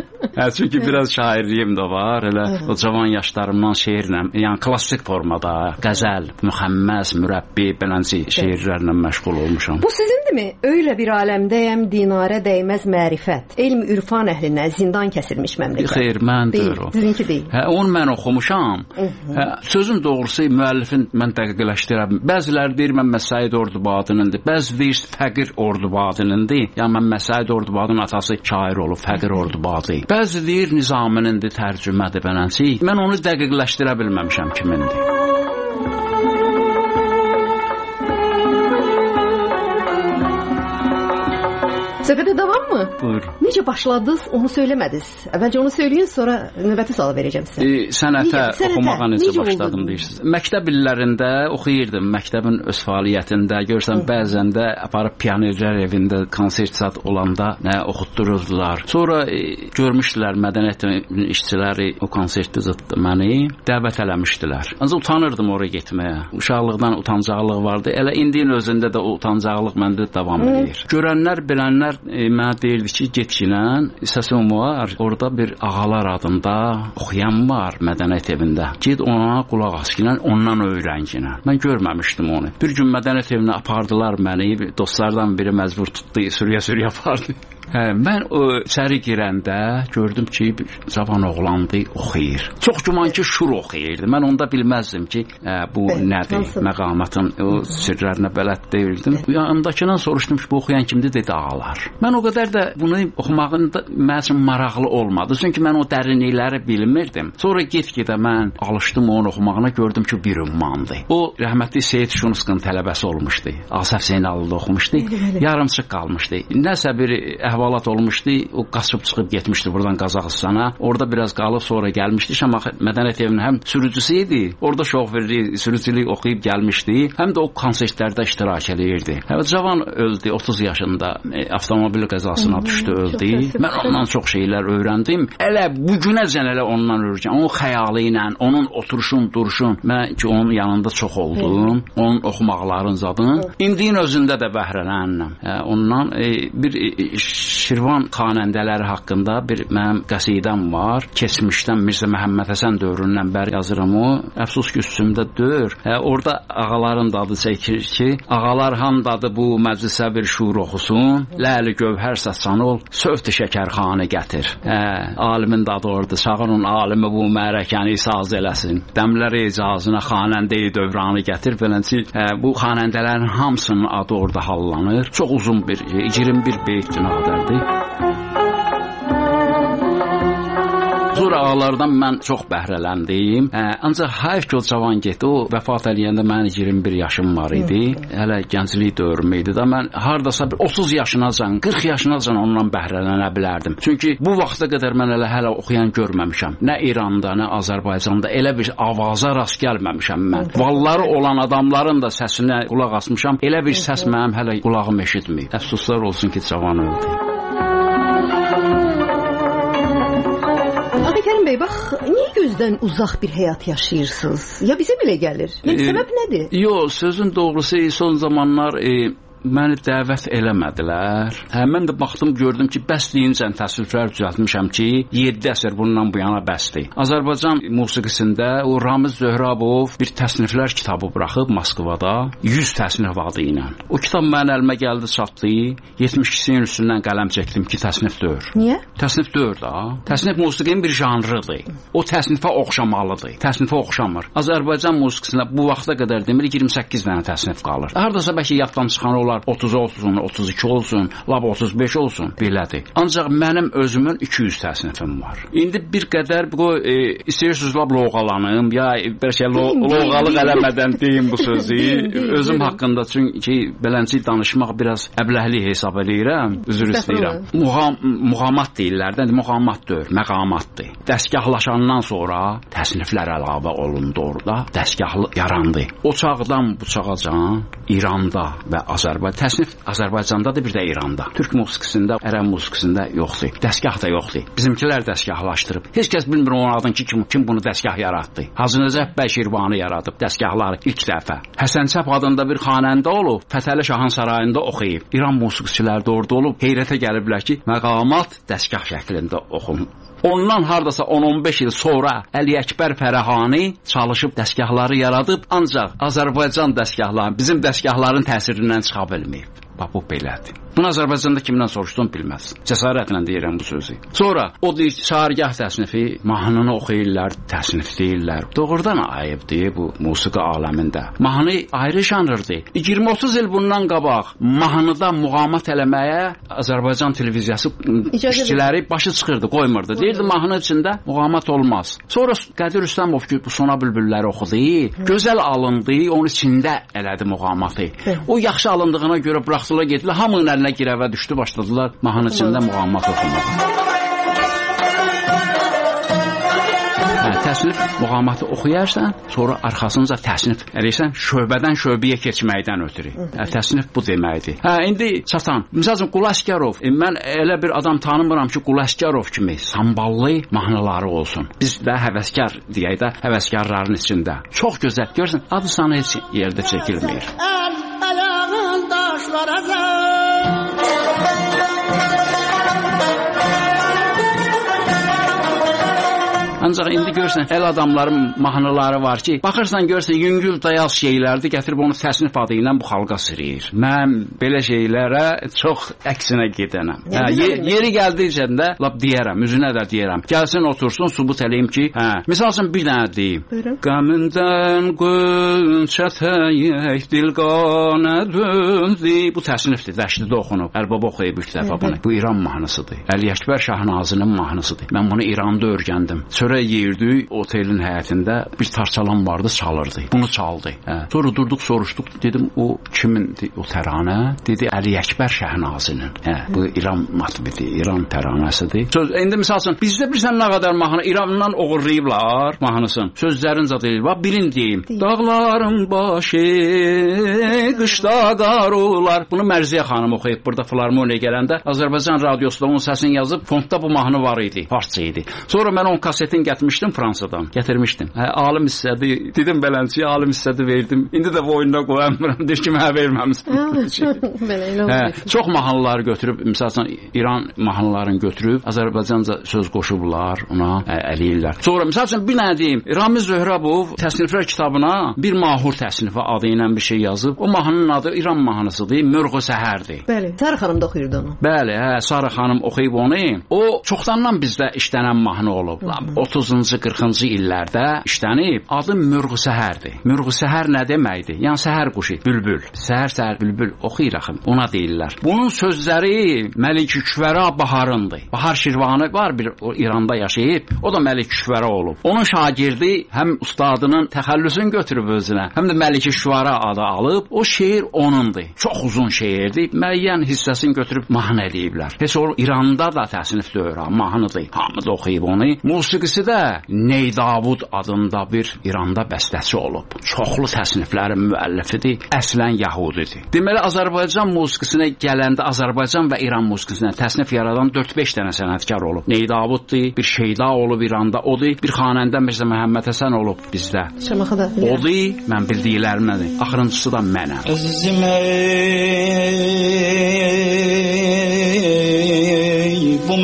Çünki biraz şairliyim də var. Elə o cavan yaşlarımdan şeirlə, yəni klassik formada, qəzəl, müxəmməs, mürəbbi, beləncə şeirlərlə məşğul olmuşam. Bu sizindirmi? Öylə bir aləmdəyəm, dinarə dəymez mərifət. Elm ürfan əhlinə zindan kəsilmiş məmləkət. Xeyr, məndir o. Sizinki deyil. Onu mən oxumuşam. Sözün doğrusu müəllifin mən dəqiqləşdirəm. Bəziləri deyir mən Məsaid Ordubadınındır. Bəzi deyir Fəqir Ordubadınındır. Yəni mən Məsaid Ordubadının atası şair olub, Fəqir Ordubadı. Bəzi deyir Nizamininindir, tərcümədir beləncə. Mən onu dəqiqləşdirə bilməmişəm kimindir. Söhbətə davam mı? Buyur. Necə başladınız, onu söyləmədiniz. Əvvəlcə onu söyləyin, sonra növbəti sualı verəcəm sizə. Sənətə oxumağa necə başladım deyirsiniz. Məktəb illərində oxuyurdum. Məktəbin öz fəaliyyətində görsən bəzən də aparıb pionerlər evində konsert zad olanda nə oxutdururdular. Sonra görmüşdülər mədəniyyət işçiləri o konsertdə zətdə məni dəvət eləmişdilər. Ancaq utanırdım oraya getməyə. Uşaqlıqdan utancaqlıq vardı. Elə indinin özündə də o utancaqlıq məndə davam edir. Görənlər, bilənlər mənə deyirdi ki, getginən səsim var, orada bir ağalar adında oxuyan var mədəniyyət evində. Ged ona qulaq as ki, ondan öyrən ki. Mən görməmişdim onu. Bir gün mədəniyyət evinə apardılar məni, dostlardan biri məcbur tutdu, sürüyə apardı. Mən içəri girəndə gördüm ki, cavan oğlandı, oxuyur. Çox güman ki, şur oxuyurdu. Mən onda bilməzdim ki, bu nədir, məqamatın o sirlərinə bələd deyildim. Yanındakından soruşdum ki, bu oxuyan kimdir, dedi ağalar. Mən o qədər də bunu oxumağın da mənim üçün maraqlı olmadı. Çünki mən o dərinlikləri bilmirdim. Sonra get-gedə mən alışdım onun oxumağına, gördüm ki, bir ümmandır. O, rəhmətli Seyid Şunskın tələbəsi olmuşdu. Asaf Zeynallı'da oxumuşdu. Yarımçıq qalmışdı. Nəsə bir əhvalat olmuşdu. O qaçıb çıxıb getmişdi buradan Qazaxıstana. Orada biraz qalıb sonra gəlmişdi. Şamaxı Mədəniyyət Evinin həm sürücüsü idi. Orada şoferlik, sürücülük oxuyub gəlmişdi. Həm də o konsertlərdə iştirak edirdi. Cavan öldü 30 yaşında. Avtomobil qəzasına düşdü, öldü. Mən ondan çox şeylər öyrəndim. Elə bu günəcən elə ondan öyrəndim. Onun xəyalı ilə, onun oturuşun, duruşun. Mən ki onun yanında çox oldum. Onun oxumaqların zadını. İndiyin özündə də bəhrələnirəm. Ondan bir Şirvan xanəndələri haqqında bir mənim qəsidəm var. Keçmişdən Mirzə Məhəmməd Həsən dövründən bəri yazıram o. Əfsus ki, üstümdə dör. Orada ağaların dadı çəkir ki, ağalar handadı bu məclisə bir şuur oxusun, ləli gövhər saçan ol, sövt-i şəkərxanı gətir. Alimin dadı orada, çağırın alimi bu mərəkəni saz eləsin. Dəmləri icazına xanəndə-i dövranı gətir. Beləncə, bu xanəndələrin hamısının adı orada hallanır. Çox uzun bir, 21 beyt günahdardır. Sonra ağalardan mən çox bəhrələndim. Ancaq hayf ki, o cavan getdi. O vəfat eləyəndə mənim 21 yaşım var idi. Hələ gənclik dövrüm idi da mən hardasa 30 yaşınacan, 40 yaşınacan ondan bəhrələnə bilərdim. Çünki bu vaxta qədər mən hələ oxuyan görməmişəm. Nə İranda, nə Azərbaycanda elə bir avaza rast gəlməmişəm mən. Valları olan adamların da səsinə qulaq asmışam. Elə bir səs mənim hələ qulağım eşitməyib. Əfsuslar olsun ki, cavan öldü. Kərim bəy, bax, niyə gözdən uzaq bir həyat yaşayırsınız? Ya bizə belə gəlir? Səbəb nədir? Yox, sözün doğrusu son zamanlar məni dəvət eləmədilər. Mən də baxdım, gördüm ki, bəs deyincən təsvirlər düzəltmişəm ki, 7 əsr bundan bu yana bəsdir. Azərbaycan musiqisində o Ramiz Zöhrabov bir təsniflər kitabı buraxıb Moskvada 100 təsnif adı ilə. O kitab mənim əlimə gəldi, çatdı. 72-sinin üstündən qələm çəkdim ki, təsnif deyil. Niyə? Təsnif deyil da. Təsnif musiqinin bir janrıdır. O təsnifə oxşamalıdır. Təsnifə oxşamır. Azərbaycan musiqisində bu vaxta qədər demir 28 dənə təsnif qalır. Hardasa bəlkə yaddan çıxan olar 30 olsun, 32 olsun, lab 35 olsun, belədir. Ancaq mənim özümün 200 təsnifim var. İndi bir qədər istəyirsiniz lab loğalanım, ya bir şey loğalıq eləmədən deyim bu sözü. Özüm haqqında, çünki beləncə danışmaq biraz əbləhli hesab edirəm, üzr istəyirəm. Muğamat deyirlər də, muğamat deyil, məqamatdır. Dəstgahlaşandan sonra təsniflər əlavə olundu orada, dəstgahlı yarandı. O çağdan bu çağacan İranda və təsnif Azərbaycanda da bir də İranda. Türk musiqisində, ərəb musiqisində yoxdur. Dəstgah da yoxdur. Bizimkilər dəstgahlaşdırıb. Heç kəs bilmir onun adını ki, kim bunu dəstgah yaratdı. Hacı Nəcəf bəy Şirvanı yaradıb dəstgahları ilk dəfə. Həsən Çəp adında bir xanəndə olub, Fətəli Şahın sarayında oxuyub. İran musiqiçiləri də orada olub, heyrətə gəliblər ki, məqamat dəstgah şəklində oxunur. Ondan hardasa 10-15 il sonra Əli Əkbər Fərəhani çalışıb dəstgahları yaradıb, ancaq Azərbaycan dəstgahları bizim dəstgahların təsirindən çıxa bilməyib. Bax, bu belədir. Bunu Azərbaycanda kimdən soruşdum bilməz. Cəsarətlə deyirəm bu sözü. Sonra o deyir, şairgah təsnifi, mahnını oxuyurlar, təsnif deyirlər. Doğrudan ayıbdır bu musiqi aləmində. Mahnı ayrı janrdır. 20-30 il bundan qabaq mahnıda muğamat eləməyə Azərbaycan televiziyası işçiləri başı çıxırdı, qoymurdu. Deyirdi, mahnı içində muğamat olmaz. Sonra Qədir Rüstəmov ki, bu Sona Bülbülləri oxudu, gözəl alındı, onun içində elədi muğamatı. O yaxşı alındığına görə buraxdılar, getdilər, hamının əlinə girəvə düşdü, başladılar mahnı içində muğamat oxumağa. Təsnif muğamatı oxuyarsan, sonra arxasınca təsnif eləyirsən, şöbədən şöbəyə keçməkdən ötürü. Təsnif bu deməkdir. İndi çatan, məsələn, Qul Əsgərov, mən elə bir adam tanımıram ki, Qul Əsgərov kimi samballı mahnıları olsun. Biz də həvəskar deyək də, həvəskarların içində. Çox gözəl, görürsən, adı sana heç yerdə çəkilmir. Ayağın daşlar Ancaq indi görsən, el adamların mahnıları var ki, baxırsan görsən yüngül dayaz şeylərdir, gətirib onu təsnif adı ilə bu xalqa sürür. Mən belə şeylərə çox əksinə gedənəm. Yeri gəldikcə də lap deyərəm, üzünə də deyərəm. Gəlsin otursun, sübut eləyim ki, misal üçün bir dənə deyim. Qəmindən qönçə təyək dil qanə döndü. Bu təsnifdir, dəştidə oxunub. Əlbaba oxuyub ilk dəfə bunu. Bu İran mahnısıdır. Əli Əkbər Şahnazinin mahnısıdır. Mən bunu İranda öyrəndim. Sonra yerdik, otelin həyətində bir tarçalan vardı, çalırdı. Bunu çaldı. Sonra durduq, soruşduq. Dedim, o kimindir o təranə? Dedi, Əli Əkbər Şahnazinin. Bu İran matbidir, İran təranəsidir. İndi misal üçün, bizdə bilirsən nə qədər mahnı İrandan oğurlayıblar mahnısını. Sözlərincə deyil. Birin deyim. Dağların başı, qışda qarular. Bunu Mərziyə xanım oxuyub burada Filarmoniya gələndə. Azərbaycan radiosunda onun səsini yazıb, fondda bu mahnı var idi, farsça idi. Sonra mən onun kasetini gətirmişdim Fransadan. Gətirmişdim. Alim hissədi, dedim belənçiyə alim hissədi verdim. İndi də bu oyunda qoyamıram. Deyir ki, mənə verməmişsin. Çox mahnıları götürüb, məsələn, İran mahnılarını götürüb, Azərbaycanca söz qoşublar, ona əliyirlər. Sonra, məsələn, bir nə deyim, Ramiz Zöhrəbov təsniflər kitabına bir mahur təsnifi adı ilə bir şey yazıb. O mahnının adı İran mahnısıdır, Mürğü Səhərdir. Bəli, Sarı xanım da oxuyurdu onu. Bəli, Sarı xanım oxuyub onu. O çoxdandan bizdə işlənən mahnı olub. 30-cu, 40-cı illərdə işlənib. Adı Mürğü Səhərdir. Mürğü Səhər nə deməkdir? Yəni səhər quşu, bülbül. Səhər bülbül oxuyur axı. Ona deyirlər. Bunun sözləri Məlik-Küşvərə Baharındır. Bahar Şirvanı var bir İranda yaşayıb. O da Məlik-Küşvərə olub. Onun şagirdi həm ustadının təxəllüsünü götürüb özünə, həm də Məlik-Küşvərə adı alıb. O şeir onundur. Çox uzun şeirdir. Müəyyən hissəsini götürüb mahnı eləyiblər. Heç o İranda da təsnif deyir, mahnıdır. Hamı da oxuyub onu. Musiqisi də Ney Davud adında bir İranda bəstəçi olub. Çoxlu təsniflərin müəllifidir. Əslən Yahudidir. Deməli, Azərbaycan musiqisinə gələndə Azərbaycan və İran musiqisinə təsnif yaradan 4-5 dənə sənətkar olub. Ney Davuddur, bir Şeyda olub İranda, odur. Bir xanəndə Mirzə Məhəmməd Həsən olub bizdə. Odur, mən bildiklərimdən. Axırıncısı da mənəm. Əzizim bu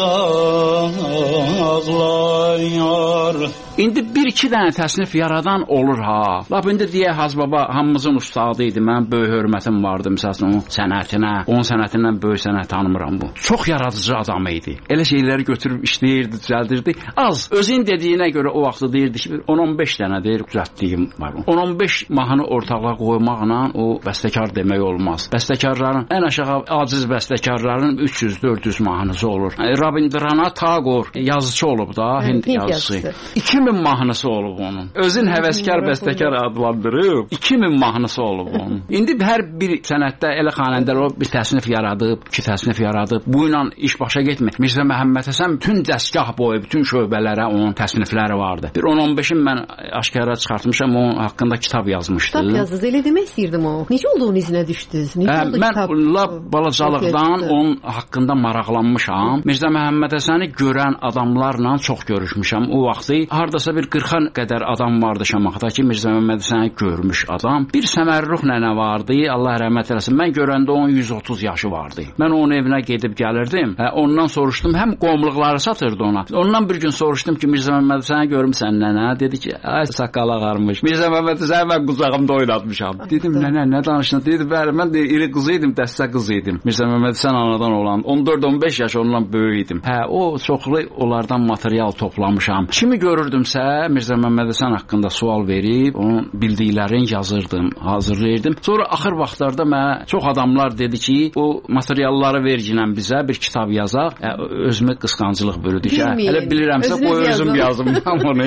məzaqlar yar. İndi bir-iki dənə təsnif yaradan olur ha. Lap indi deyək Hacı Baba hamımızın ustadı idi. Mən böyük hörmətim vardı məsələn onun sənətinə. Onun sənətindən böyük sənət tanımıram bu. Çox yaradıcı adam idi. Elə şeyləri götürüb işləyirdi, düzəldirdi. Az özün dediyinə görə o vaxtı deyirdi ki 10-15 dənə deyir düzəltdiyim var. 10-15 mahnı ortalığa qoymaqla o bəstəkar demək olmaz. Bəstəkarların ən aşağı aciz bəstəkarların 300-400 mahnısı olur. Rabindranath Tagore yazıcı olub da, Hind yazıcısı. 2000 mahnısı olub onun. Özün həvəskar bəstəkar adlandırıb 2000 mahnısı olub onun. İndi hər bir sənətdə elə xanəndələr olub bir təsnif yaradıb, iki təsnif yaradıb. Bu ilə iş başa getmir. Mirzə Məhəmməd Həsən bütün dəstgah boyu, bütün şöbələrə onun təsnifləri vardı. Bir 10-15-in mən aşkara çıxartmışam, onun haqqında kitab yazmışdı. Kitab yazdınız, elə demək istəyirdim o. Necə olduğunu izinə düşdünüz? Mən balacalıqdan onun haqqında maraqlanmışam. Mirzə Məhəmməd Həsəni görən adamlarla çox görüşmüşəm. O vaxtı hardasa bir 40-a qədər adam vardı Şamaxıda ki, Mirzə Məhəmməd Həsəni görmüş adam. Bir Səmərruh nənə vardı, Allah rəhmət eləsin. Mən görəndə onun 130 yaşı vardı. Mən onun evinə gedib gəlirdim. Ondan soruşdum, həm qomluqları satırdı ona. Ondan bir gün soruşdum ki, Mirzə Məhəmməd Həsəni görmüsən nənə? Dedi ki, ay saqqal ağarmış. Mirzə Məhəmməd Həsəni mən qucağımda oynatmışam. Dedim, nənə, nə danışdın? Dedi, bəli, mən də iri qız idim, dəstə qız idim. Mirzə Məhəmməd Həsən anadan olan 14-15 yaş ondan böyük idim. O çoxlu onlardan material toplamışam. Kimi görürdümsə, Mirzə Məhəmməd Həsən haqqında sual verib, onun bildiklərini yazırdım, hazırlayırdım. Sonra axır vaxtlarda mənə çox adamlar dedi ki, o materialları verginən bizə bir kitab yazaq. Özümə qısqancılıq bürüdü ki, elə bilirəmsə, qoy özüm yazım onu.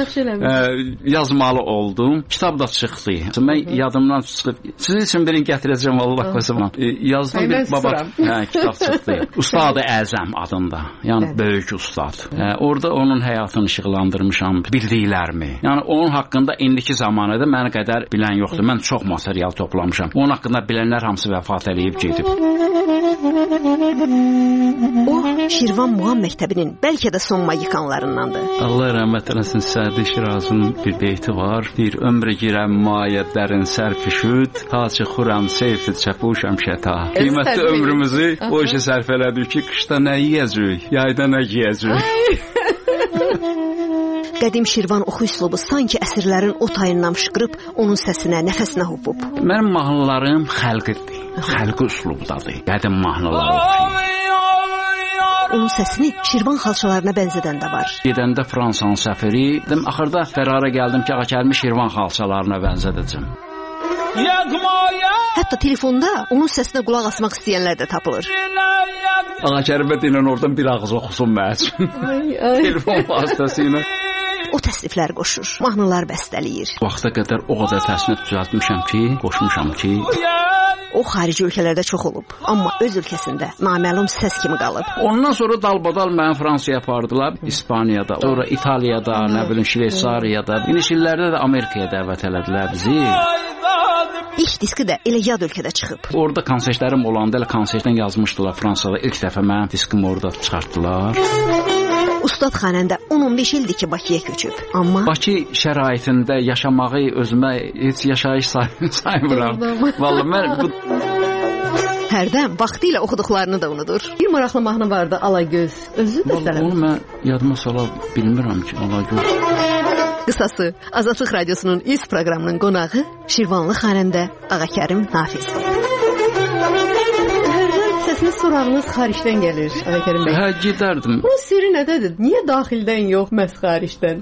Yazmalı oldum. Kitab da çıxdı. Mən yadımdan çıxıb, sizin üçün birini gətirəcəm Allah qoysun. Yazdım bir baba. Kitab çıxdı. Ustad-ı Əzəm adında. Yəni böyük ustad. Orada onun həyatını işıqlandırmışam, bildiklərimi. Yəni onun haqqında indiki zamanədə mənə qədər bilən yoxdur. Mən çox material toplamışam. Onun haqqında bilənlər hamısı vəfat edib gedib. O Şirvan Muğam məktəbinin bəlkə də son magikanlarındandır. Allah rəhmət eləsin, Sədi Şirazın bir beyti var. Deyir, ömrə girəm mayədlərin sərfişüd, ta çıxuram seyfi çəpuşam şəta. Qiymətli ömrümüzü o işə sərf elədik ki, qışda nə yiyəcək, yayda nə giyəcək. Qədim Şirvan oxu üslubu sanki əsrlərin o tayından fışqırıb onun səsinə, nəfəsinə hopub. Mənim mahnılarım xəlqidir. Xəlqi üslubdadır. Qədim mahnılar oxuyur. Onun səsini Şirvan xalçalarına bənzədən də var. Gedəndə Fransanın səfiri, axırda qərara gəldim ki, Ağakərimi Şirvan xalçalarına bənzədəcəm. Hətta telefonda onun səsinə qulaq asmaq istəyənlər də tapılır. Ağakərimə deyilən oradan bir ağız oxusun mənim. Telefon vasitəsilə. O təsniflər qoşur, mahnılar bəstələyir. Vaxta qədər o qədər təsnif düzəltmişəm ki, qoşmuşam ki, o xarici ölkələrdə çox olub, amma öz ölkəsində naməlum səs kimi qalıb. Ondan sonra dalbadal məni Fransaya apardılar, İspaniyada, sonra İtaliyada, nə bilim Şveysariyada, iniş illərdə də Amerikaya dəvət elədilər bizi. İlk diski də elə yad ölkədə çıxıb. Orada konsertlərim olanda elə konsertdən yazmışdılar Fransada. İlk dəfə mənim diskimi orada çıxartdılar. Ustad xanəndə 10-15 ildir ki, Bakıya köçüb. Amma Bakı şəraitində yaşamağı özümə heç yaşayış saymıram. Vallahi mən bu hərdən vaxtı ilə oxuduqlarını da unudur. Bir maraqlı mahnı vardı, Alagöz. Özü də sənə. Onu mən yadıma sala bilmirəm ki, Alagöz. Qısası, Azadlıq Radiosunun ilk proqramının qonağı Şirvanlı xanəndə Ağakərim Nafizdir. Səsiniz, sorağınız xaricdən gəlir, Ağakərim bəy. Hə, gedərdim. Bunun sirri nədədir? Niyə daxildən yox, məhz xaricdən?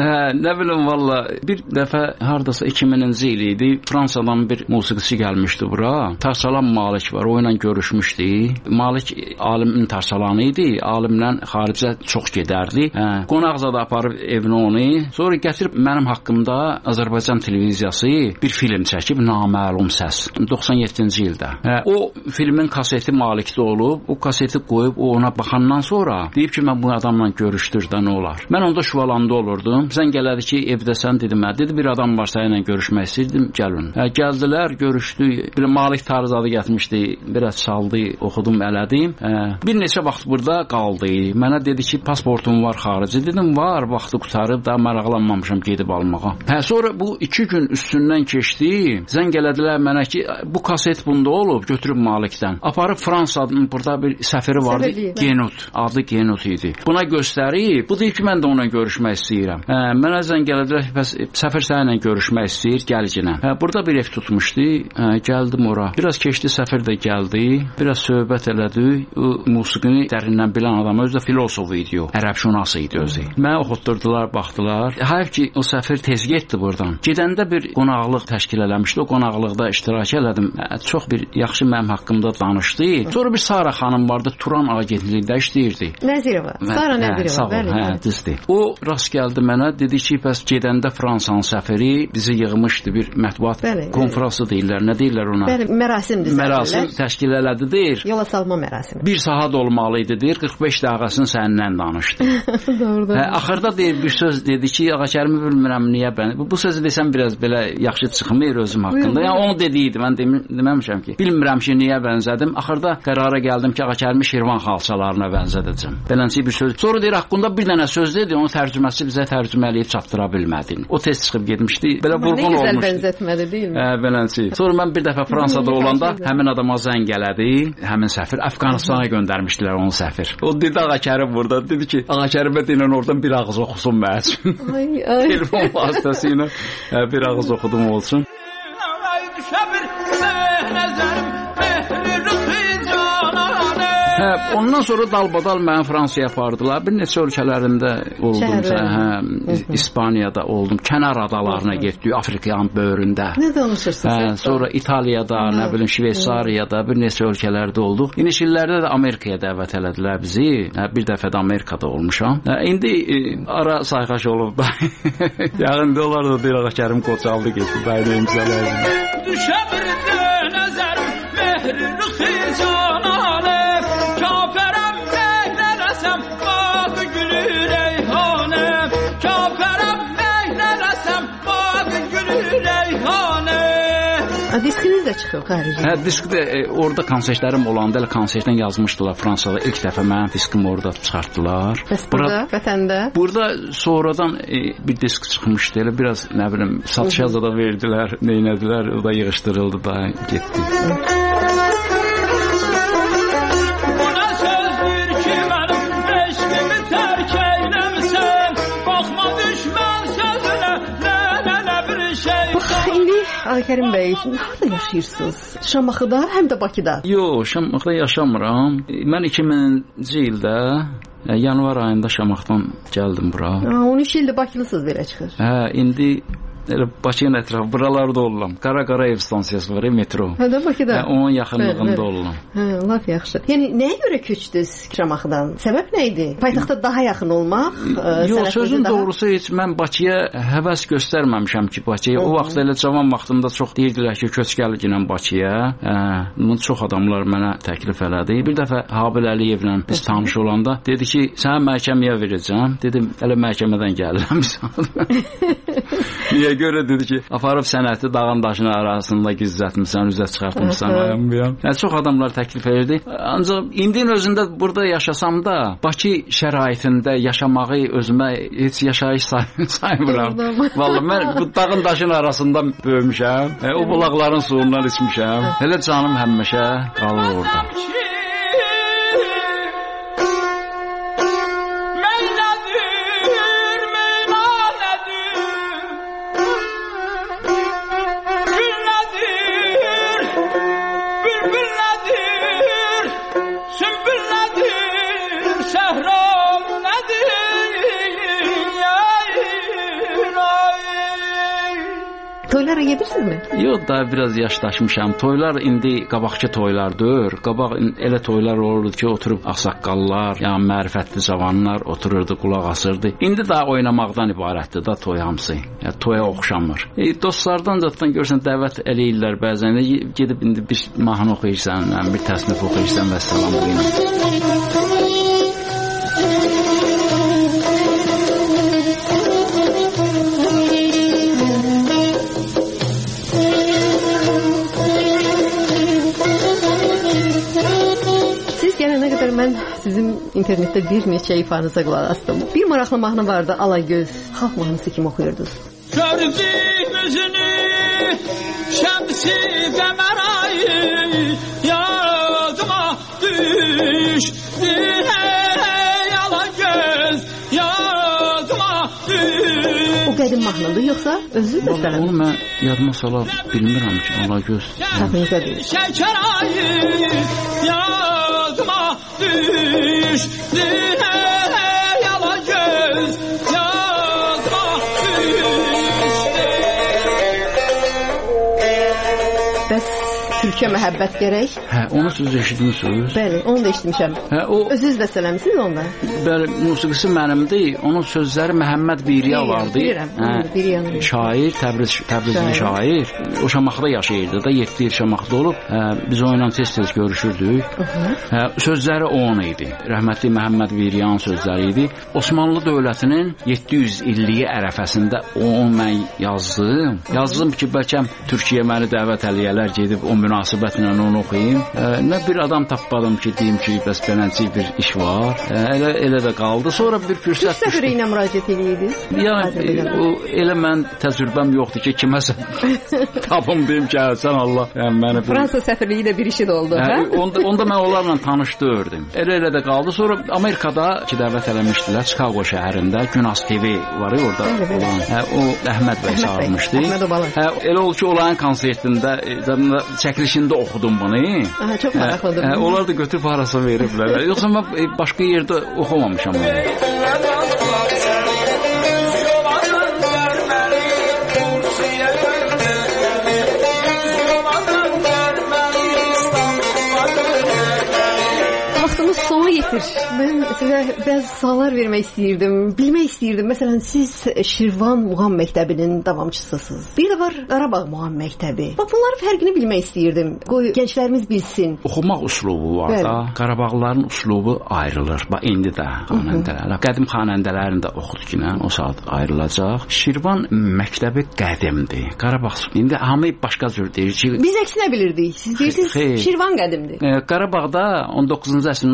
Nə bilim, valla, bir dəfə hardasa 2000-ci il idi, Fransadan bir musiqiçi gəlmişdi bura. Tarsalan Malik var, o ilə görüşmüşdü. Malik alimin tarsalanı idi, alimlə xaricə çox gedərdi. Qonaqzada aparıb evini onu, sonra gətirib mənim haqqımda Azərbaycan televiziyası bir film çəkib, Naməlum Səs, 97-ci ildə. O filmin kaseti Malikdə olub, o kaseti qoyub, o ona baxandan sonra deyib ki, mən bu adamla görüşdürdə nə olar. Mən onda Şuvalanda olurdum. Zəng elədi ki, evdəsən, dedim, dedi, bir adam var səninlə görüşmək istəyirdim, gəlin. Gəldilər, görüşdü. Bir Malik Tarzadı getmişdi, biraz çaldı, oxudum, elədim. Bir neçə vaxt burada qaldı. Mənə dedi ki, pasportum var xarici. Dedim, var, vaxtı qutarıb, daha maraqlanmamışam gedib almağa. Sonra bu 2 gün üstündən keçdi. Zəng elədilər mənə ki, bu kaset bunda olub, götürüb Malikdən. Aparıb Fransanın burada bir səfiri vardı, Genut, adı Genut idi. Buna göstərib, bu deyir ki, mən də onunla görüşmək istəyirəm. Mənə zəng elədilər ki, səfir səninlə görüşmək istəyir, gəlcinə. Burada bir ev tutmuşdu, gəldim ora. Biraz keçdi, səfir də gəldi, biraz söhbət elədi. O musiqini dərindən bilən adam, özü də filosof idi o, ərəbşünası idi özü. Mənə oxutdurdular, baxdılar. Hayf ki, o səfir tez getdi buradan. Gedəndə bir qonaqlıq təşkil eləmişdi, o qonaqlıqda iştirak elədim. Çox bir yaxşı mənim haqqımda danışdı. Sonra bir Sara xanım vardı, Turan agentliğində işləyirdi. Nəzirova, Sara Nəzirova, bəli. Hə, düzdür. O rast gəldi mənə, dedi ki, bəs gedəndə Fransanın səfiri bizi yığmışdı bir mətbuat konfransı deyirlər, nə deyirlər ona? Bəli, mərasimdir. Mərasim təşkil elədi, deyir. Yola salma mərasimi. Bir saat olmalı idi, deyir, 45 dəqiqəsini səndən danışdı. Doğrudur. Axırda deyir, bir söz dedi ki, Ağakərimi bilmirəm niyə ben. Bu sözü desəm biraz belə yaxşı çıxmır özüm haqqında. Yəni onu dediydi, mən deməmişəm ki, bilmirəm ki, niyə bənzədim. Axırda qərara gəldim ki, Ağakərimi Şirvan xalçalarına bənzədəcəm. Belənçi bir söz. Sonra deyir, haqqında bir dənə söz dedi, onun tərcüməsi bizə tərcümə eləyib çatdıra bilmədin. O tez çıxıb getmişdi. Belə vurğun olmuşdu. Nə gözəl bənzətmədi, deyilmi? Belənçi. Sonra mən bir dəfə Fransada olanda həmin adama zəng elədi, həmin səfir Əfqanistana göndərmişdilər onu səfir. O dedi Ağakərim burada, dedi ki, Ağakərimə deyilən oradan bir ağız oxusun mənim. Telefon vasitəsilə bir ağız oxudum olsun. Ondan sonra dalbadal məni Fransaya apardılar. Bir neçə ölkələrində oldum. İspaniyada oldum. Kənar adalarına getdik, Afrikanın böyründə. Nə danışırsınız? Sonra İtaliyada, nə bilim Şveysariyada bir neçə ölkələrdə olduq. İniş illərdə də Amerikaya dəvət elədilər bizi. Bir dəfə də Amerikada olmuşam. İndi ara sayğaş olub. Yağın dolar da deyir Ağakərim qocaldı getdi. Bəydə imzalaydı. Düşə bir nəzərim mehrini xicana. Kafərəm məhdələsəm, bak gülü reyhanəm. Kafərəm məhdələsəm, bak gülü reyhanəm. Diskiniz də çıxıb xaricdə. Diskdə orada konsertlərim olanda elə konsertdən yazmışdılar Fransada. İlk dəfə mənim diskimi orada çıxartdılar. Bəs burada, vətəndə? Burada sonradan bir disk çıxmışdı. Elə biraz, nə bilim, satışa da verdilər, neynədilər, o da yığışdırıldı da getdi. Düşmə İndi Ağakərim bəy, harada yaşayırsınız? Şamaxıda, həm də Bakıda? Yox, Şamaxıda yaşamıram. Mən 2000-ci ildə yanvar ayında Şamaxıdan gəldim bura. 13 ildir Bakılısınız belə çıxır. İndi elə Bakının ətrafı buralarda oluram. Qara-Qarayev stansiyası var, metro. Hə, Bakıda. Onun yaxınlığında oluram. Laf yaxşı. Yəni nəyə görə köçdünüz Şamaxıdan? Səbəb nə idi? Paytaxta daha yaxın olmaq? Yox, sözün doğrusu heç mən Bakıya həvəs göstərməmişəm ki, Bakıya. O vaxt elə cavan vaxtımda çox deyirdilər ki, köç gəlginən Bakıya. Bunu çox adamlar mənə təklif elədi. Bir dəfə Habil Əliyevlə biz tanış olanda dedi ki, sənə məhkəməyə verəcəm. Dedim, elə məhkəmədən gəlirəm. Niyə görə dedi ki, aparıb sənəti dağın daşın arasında gizlətmisən, üzə çıxartmışsan. Çox adamlar təklif edirdi. Ancaq indinin özündə burada yaşasam da Bakı şəraitində yaşamağı özümə heç yaşayış saymıram. Vallahi mən bu dağın daşın arasında böyümüşəm. O bulaqların suyundan içmişəm. Elə canım həmişə qalır orada. Toylara gedirsinizmi? Yox, daha biraz yaşlaşmışam. Toylar indi qabaqçı toylardır. Qabaq elə toylar olurdu ki, oturub ağsaqqallar, yəni mərifətli cavanlar otururdu, qulaq asırdı. İndi daha oynamaqdan ibarətdir da toy hamısı. Yəni toya oxşamır. Dostlardan zaten görsən dəvət eləyirlər bəzən. Gedib indi bir mahnı oxuyursan, bir təsnif oxuyursan və salam deyirəm. Mən sizin internetdə bir neçə ifanıza qulaq asdım. Bir maraqlı mahnı vardı, Alagöz. Xalq mahnısı kimi oxuyurdunuz. Gördük üzünü, şəmsi qəmər ayı, yadıma düşdü, hey Alagöz, yadıma düşdü. O qədim mahnıdır, yoxsa özü də sənə? Onu mən yadıma sala bilmirəm ki, Alagöz. Təxminizə deyil. Şəkər ayı, yadıma düşdü, hey Alagöz, yadıma düşdü. Bəs Türkiyə məhəbbət gərək? Onu siz eşitmişsiniz? Bəli, onu da eşitmişəm. Özünüz bəstələmisiniz onda? Bəli, musiqisi mənimdir. Onun sözləri Məhəmməd Biriya vardı. Bilirəm, şair, Təbrizli şair. O Şamaxıda yaşayırdı da, 7 il Şamaxıda olub. Biz onunla tez-tez görüşürdük. Sözləri onun idi. Rəhmətli Məhəmməd Biriyanın sözləri idi. Osmanlı dövlətinin 700 illiyi ərəfəsində onu mən yazdım. Yazdım ki, bəlkə Türkiyə məni dəvət eləyərlər, gedib o münasibətlə onu oxuyayım. Nə bir adam tapmadım ki, deyim ki, bəs beləncə bir iş var. Elə də qaldı. Sonra bir fürsət düşdü. Səfirə ilə müraciət edirdiniz? Yəni, elə mən təcrübəm yoxdur ki, kiməsə tapım deyim ki, sən Allah. Fransa səfirliyi də bir işi də oldu, hə? Onda mən onlarla tanışdırdım. Elə də qaldı. Sonra Amerikada ki, dəvət eləmişdilər, Chicago şəhərində. Günas TV var orada. O Əhməd bəy çağırmışdı. Elə oldu ki, onların konsertində çəkilişində oxudum bunu. Çox maraqlıdır. Onlar da götürüb harasa veriblər. Yoxsa mən başqa yerdə oxumamışam onu. Vaxtımız sona yetir. Mən sizə bəzi suallar vermək istəyirdim. Bilmək istəyirdim. Məsələn, siz Şirvan Muğam Məktəbinin davamçısısınız. Bir də var Qarabağ Muğam Məktəbi. Bax, bunların fərqini bilmək istəyirdim. Qoy gənclərimiz bilsin. Oxumaq üslubu var da. Qarabağlıların üslubu ayrılır. Bax, indi də xanəndələr. Qədim xanəndələrin də oxuduqla o saat ayrılacaq. Şirvan Məktəbi qədimdir. Qarabağ indi hamı başqa cür deyir ki, biz əksinə bilirdik. Siz deyirsiniz Şirvan qədimdir. Qarabağda 19-cu əsrin ortalarında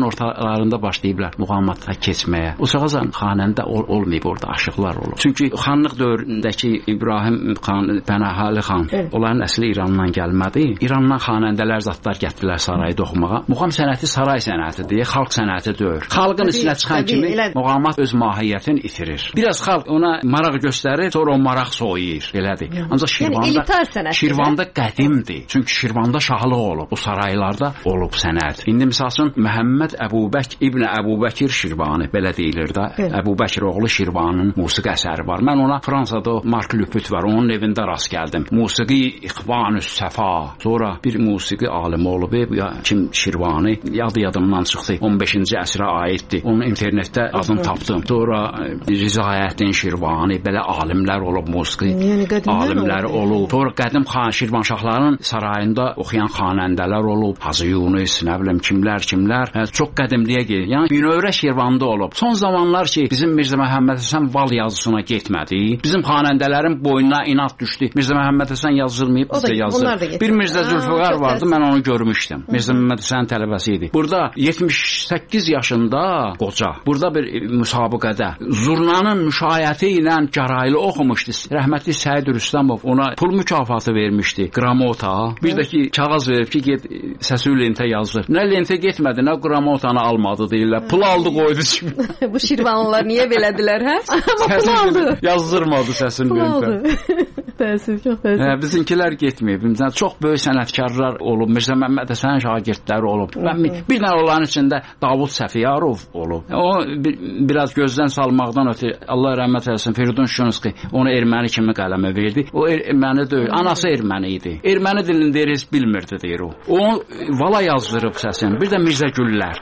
yaşlarında başlayıblar muğamata keçməyə. O çağacan xanəndə olmayıb orada, aşıqlar olur. Çünki xanlıq dövründəki İbrahim xan, Pənahəli xan, onların əsli İrandan gəlmədi. İrandan xanəndələr zatlar gətirdilər sarayda oxumağa. Muğam sənəti saray sənətidir, xalq sənəti deyil. Xalqın içinə çıxan kimi muğamat öz mahiyyətini itirir. Biraz xalq ona maraq göstərir, sonra o maraq soyuyur, belədir. Ancaq Şirvanda qədimdir. Çünki Şirvanda şahlıq olub, bu saraylarda olub sənət. İndi məsələn Məhəmməd Əbubək İbn Əbubəkir Şirvani belə deyilir də. Əbubəkir oğlu Şirvanın musiqi əsəri var. Mən ona Fransada Mark Lüpüt var, onun evində rast gəldim. Musiqi İxvanüs Səfa. Sonra bir musiqi alimi olub, ya kim Şirvani, yadımdan çıxdı. 15-ci əsrə aiddir. Onun internetdə adını tapdım. Sonra Rizayəddin Şirvani, belə alimlər olub, musiqi alimləri olub. Sonra qədim Şirvanşahların sarayında oxuyan xanəndələr olub. Hacı Yunus, nə bilim kimlər. Çox qədimliyə gedir. Yəni binövrə Şirvanda olub. Son zamanlar ki, bizim Mirzə Məhəmməd Həsən val yazısına getmədi. Bizim xanəndələrin boynuna inat düşdü. Mirzə Məhəmməd Həsən yazılmayıb, bizə yazılır. Bir Mirzə Zülfüqar vardı, mən onu görmüşdüm. Mirzə Məhəmməd Həsən tələbəsi idi. Burada 78 yaşında qoca. Burada bir müsabiqədə Zurnanın müşayiəti ilə gəraylı oxumuşdu. Rəhmətli Səid Rüstəmov ona pul mükafatı vermişdi. Gramota. Bir də ki, kağız verib ki, get səsi lentə yazdır. Nə lentə getmədi, nə gramotanı almadı deyirlər. Pul aldı, qoydu kimi. Bu Şirvanlılar niyə belədilər, hə? Amma pul aldı. Yazdırmadı səsin lentə. Təəssüf, çox təəssüf. Bizimkilər getməyib. Çox böyük sənətkarlar olub. Mirzə Məmməd Həsən şagirdləri olub. Bir dənə onların içində Davud Səfiyarov olub. O biraz gözdən salmaqdan ötürü Allah rəhmət eləsin, Firidun Şunski onu erməni kimi qələmə verdi. O erməni deyil, anası erməni idi. Erməni dilində heç bilmirdi deyir o. O vala yazdırıb səsin. Bir də Mirzə Güllər.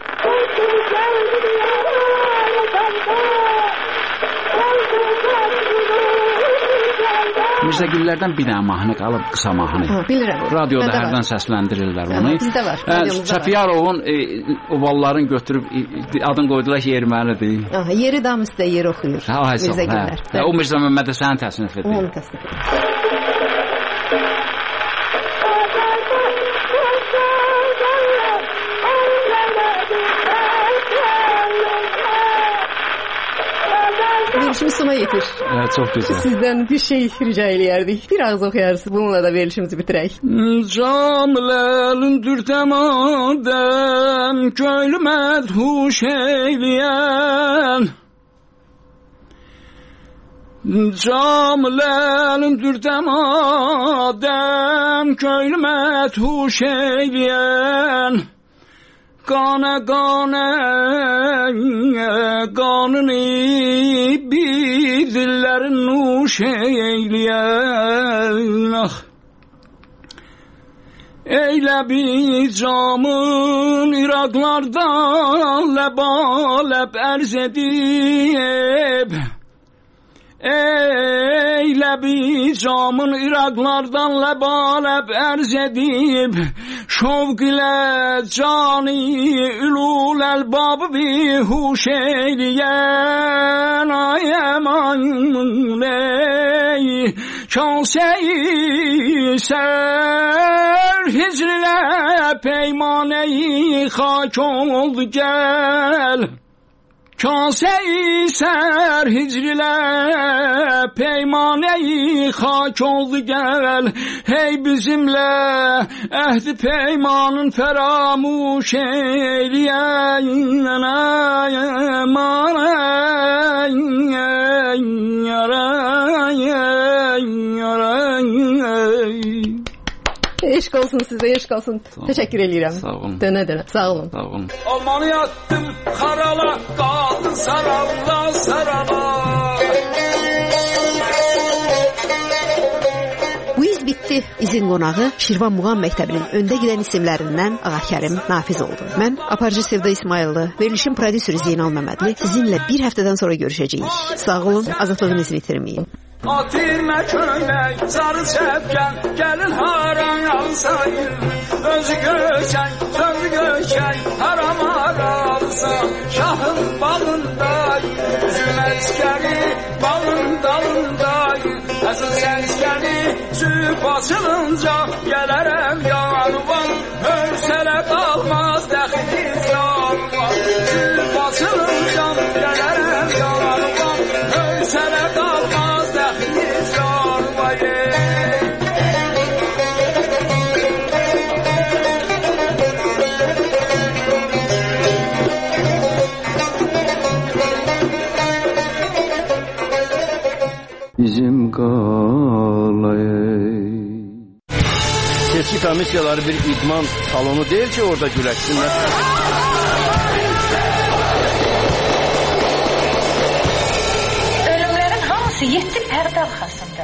Mirzə Güllərdən bir dənə mahnı qalıb, qısa mahnı. Bilirəm. Radioda hərdən səsləndirirlər onu. Bizdə var. Səfiyarovun ovalların götürüb adını qoydular ki, ermənidir. Yeri damızda yer oxuyur. Mirzə Güllər. O Mirzə Məmməd Həsənin təsnif edir. Onu təsnif edir. Verilişimiz sona yetir. Evet, çok güzel. Sizden bir şey rica eləyərdik. Bir ağız oxuyarsınız. Bununla da verilişimizi bitirək. Camiləlin dürtəmadəm köylü mədhuş eyləyən Camiləlin dürtəmadəm köylü mədhuş eyləyən Qanə qanını bir dillərin nuş eyləyən Eylə bir camın İraqlardan ləb ərz edib Eylə bir camın İraqlardan ləb ərz edib Şovq ilə cani ülul əlbabı bir huş eyləyən Ay əman ey Kaseyi sər hicrlə peymaneyi xak oldu gəl Kase-i ser hicrilə peymaneyi xak oldu gəl Hey bizimlə əhdi peymanın fəramuş eyləyən Eşq olsun sizə, eşq olsun. Təşəkkür edirəm. Sağ olun. Dönə. Sağ olun. Sağ olun. Aman yattım karala, qaldı sarala. Bu iz bitdi. İzin qonağı Şirvan Muğam Məktəbinin öndə gedən isimlərindən Ağakərim Nafiz oldu. Mən aparıcı Sevda İsmayıllı, verilişin prodüseri Zeynal Məmmədli sizinlə bir həftədən sonra görüşəcəyik. Sağ olun, azadlığınızı itirməyin. Atirmə köynək, sarı çəpkən, gəlin haran alsayır. Özü göçək, söndü göçək, haram alsa. Şahın bağındayım, üzüm əskəri, bağın dalındayım. Əsıl səskəri, süb açılınca, gələrəm yarvan. Örsələ qalmaz dəxiliz yarvan. Seçki komissiyaları bir idman salonu deyil ki orada güləşsinlər. Ölümlərin hamısı 7 pərdə arxasında.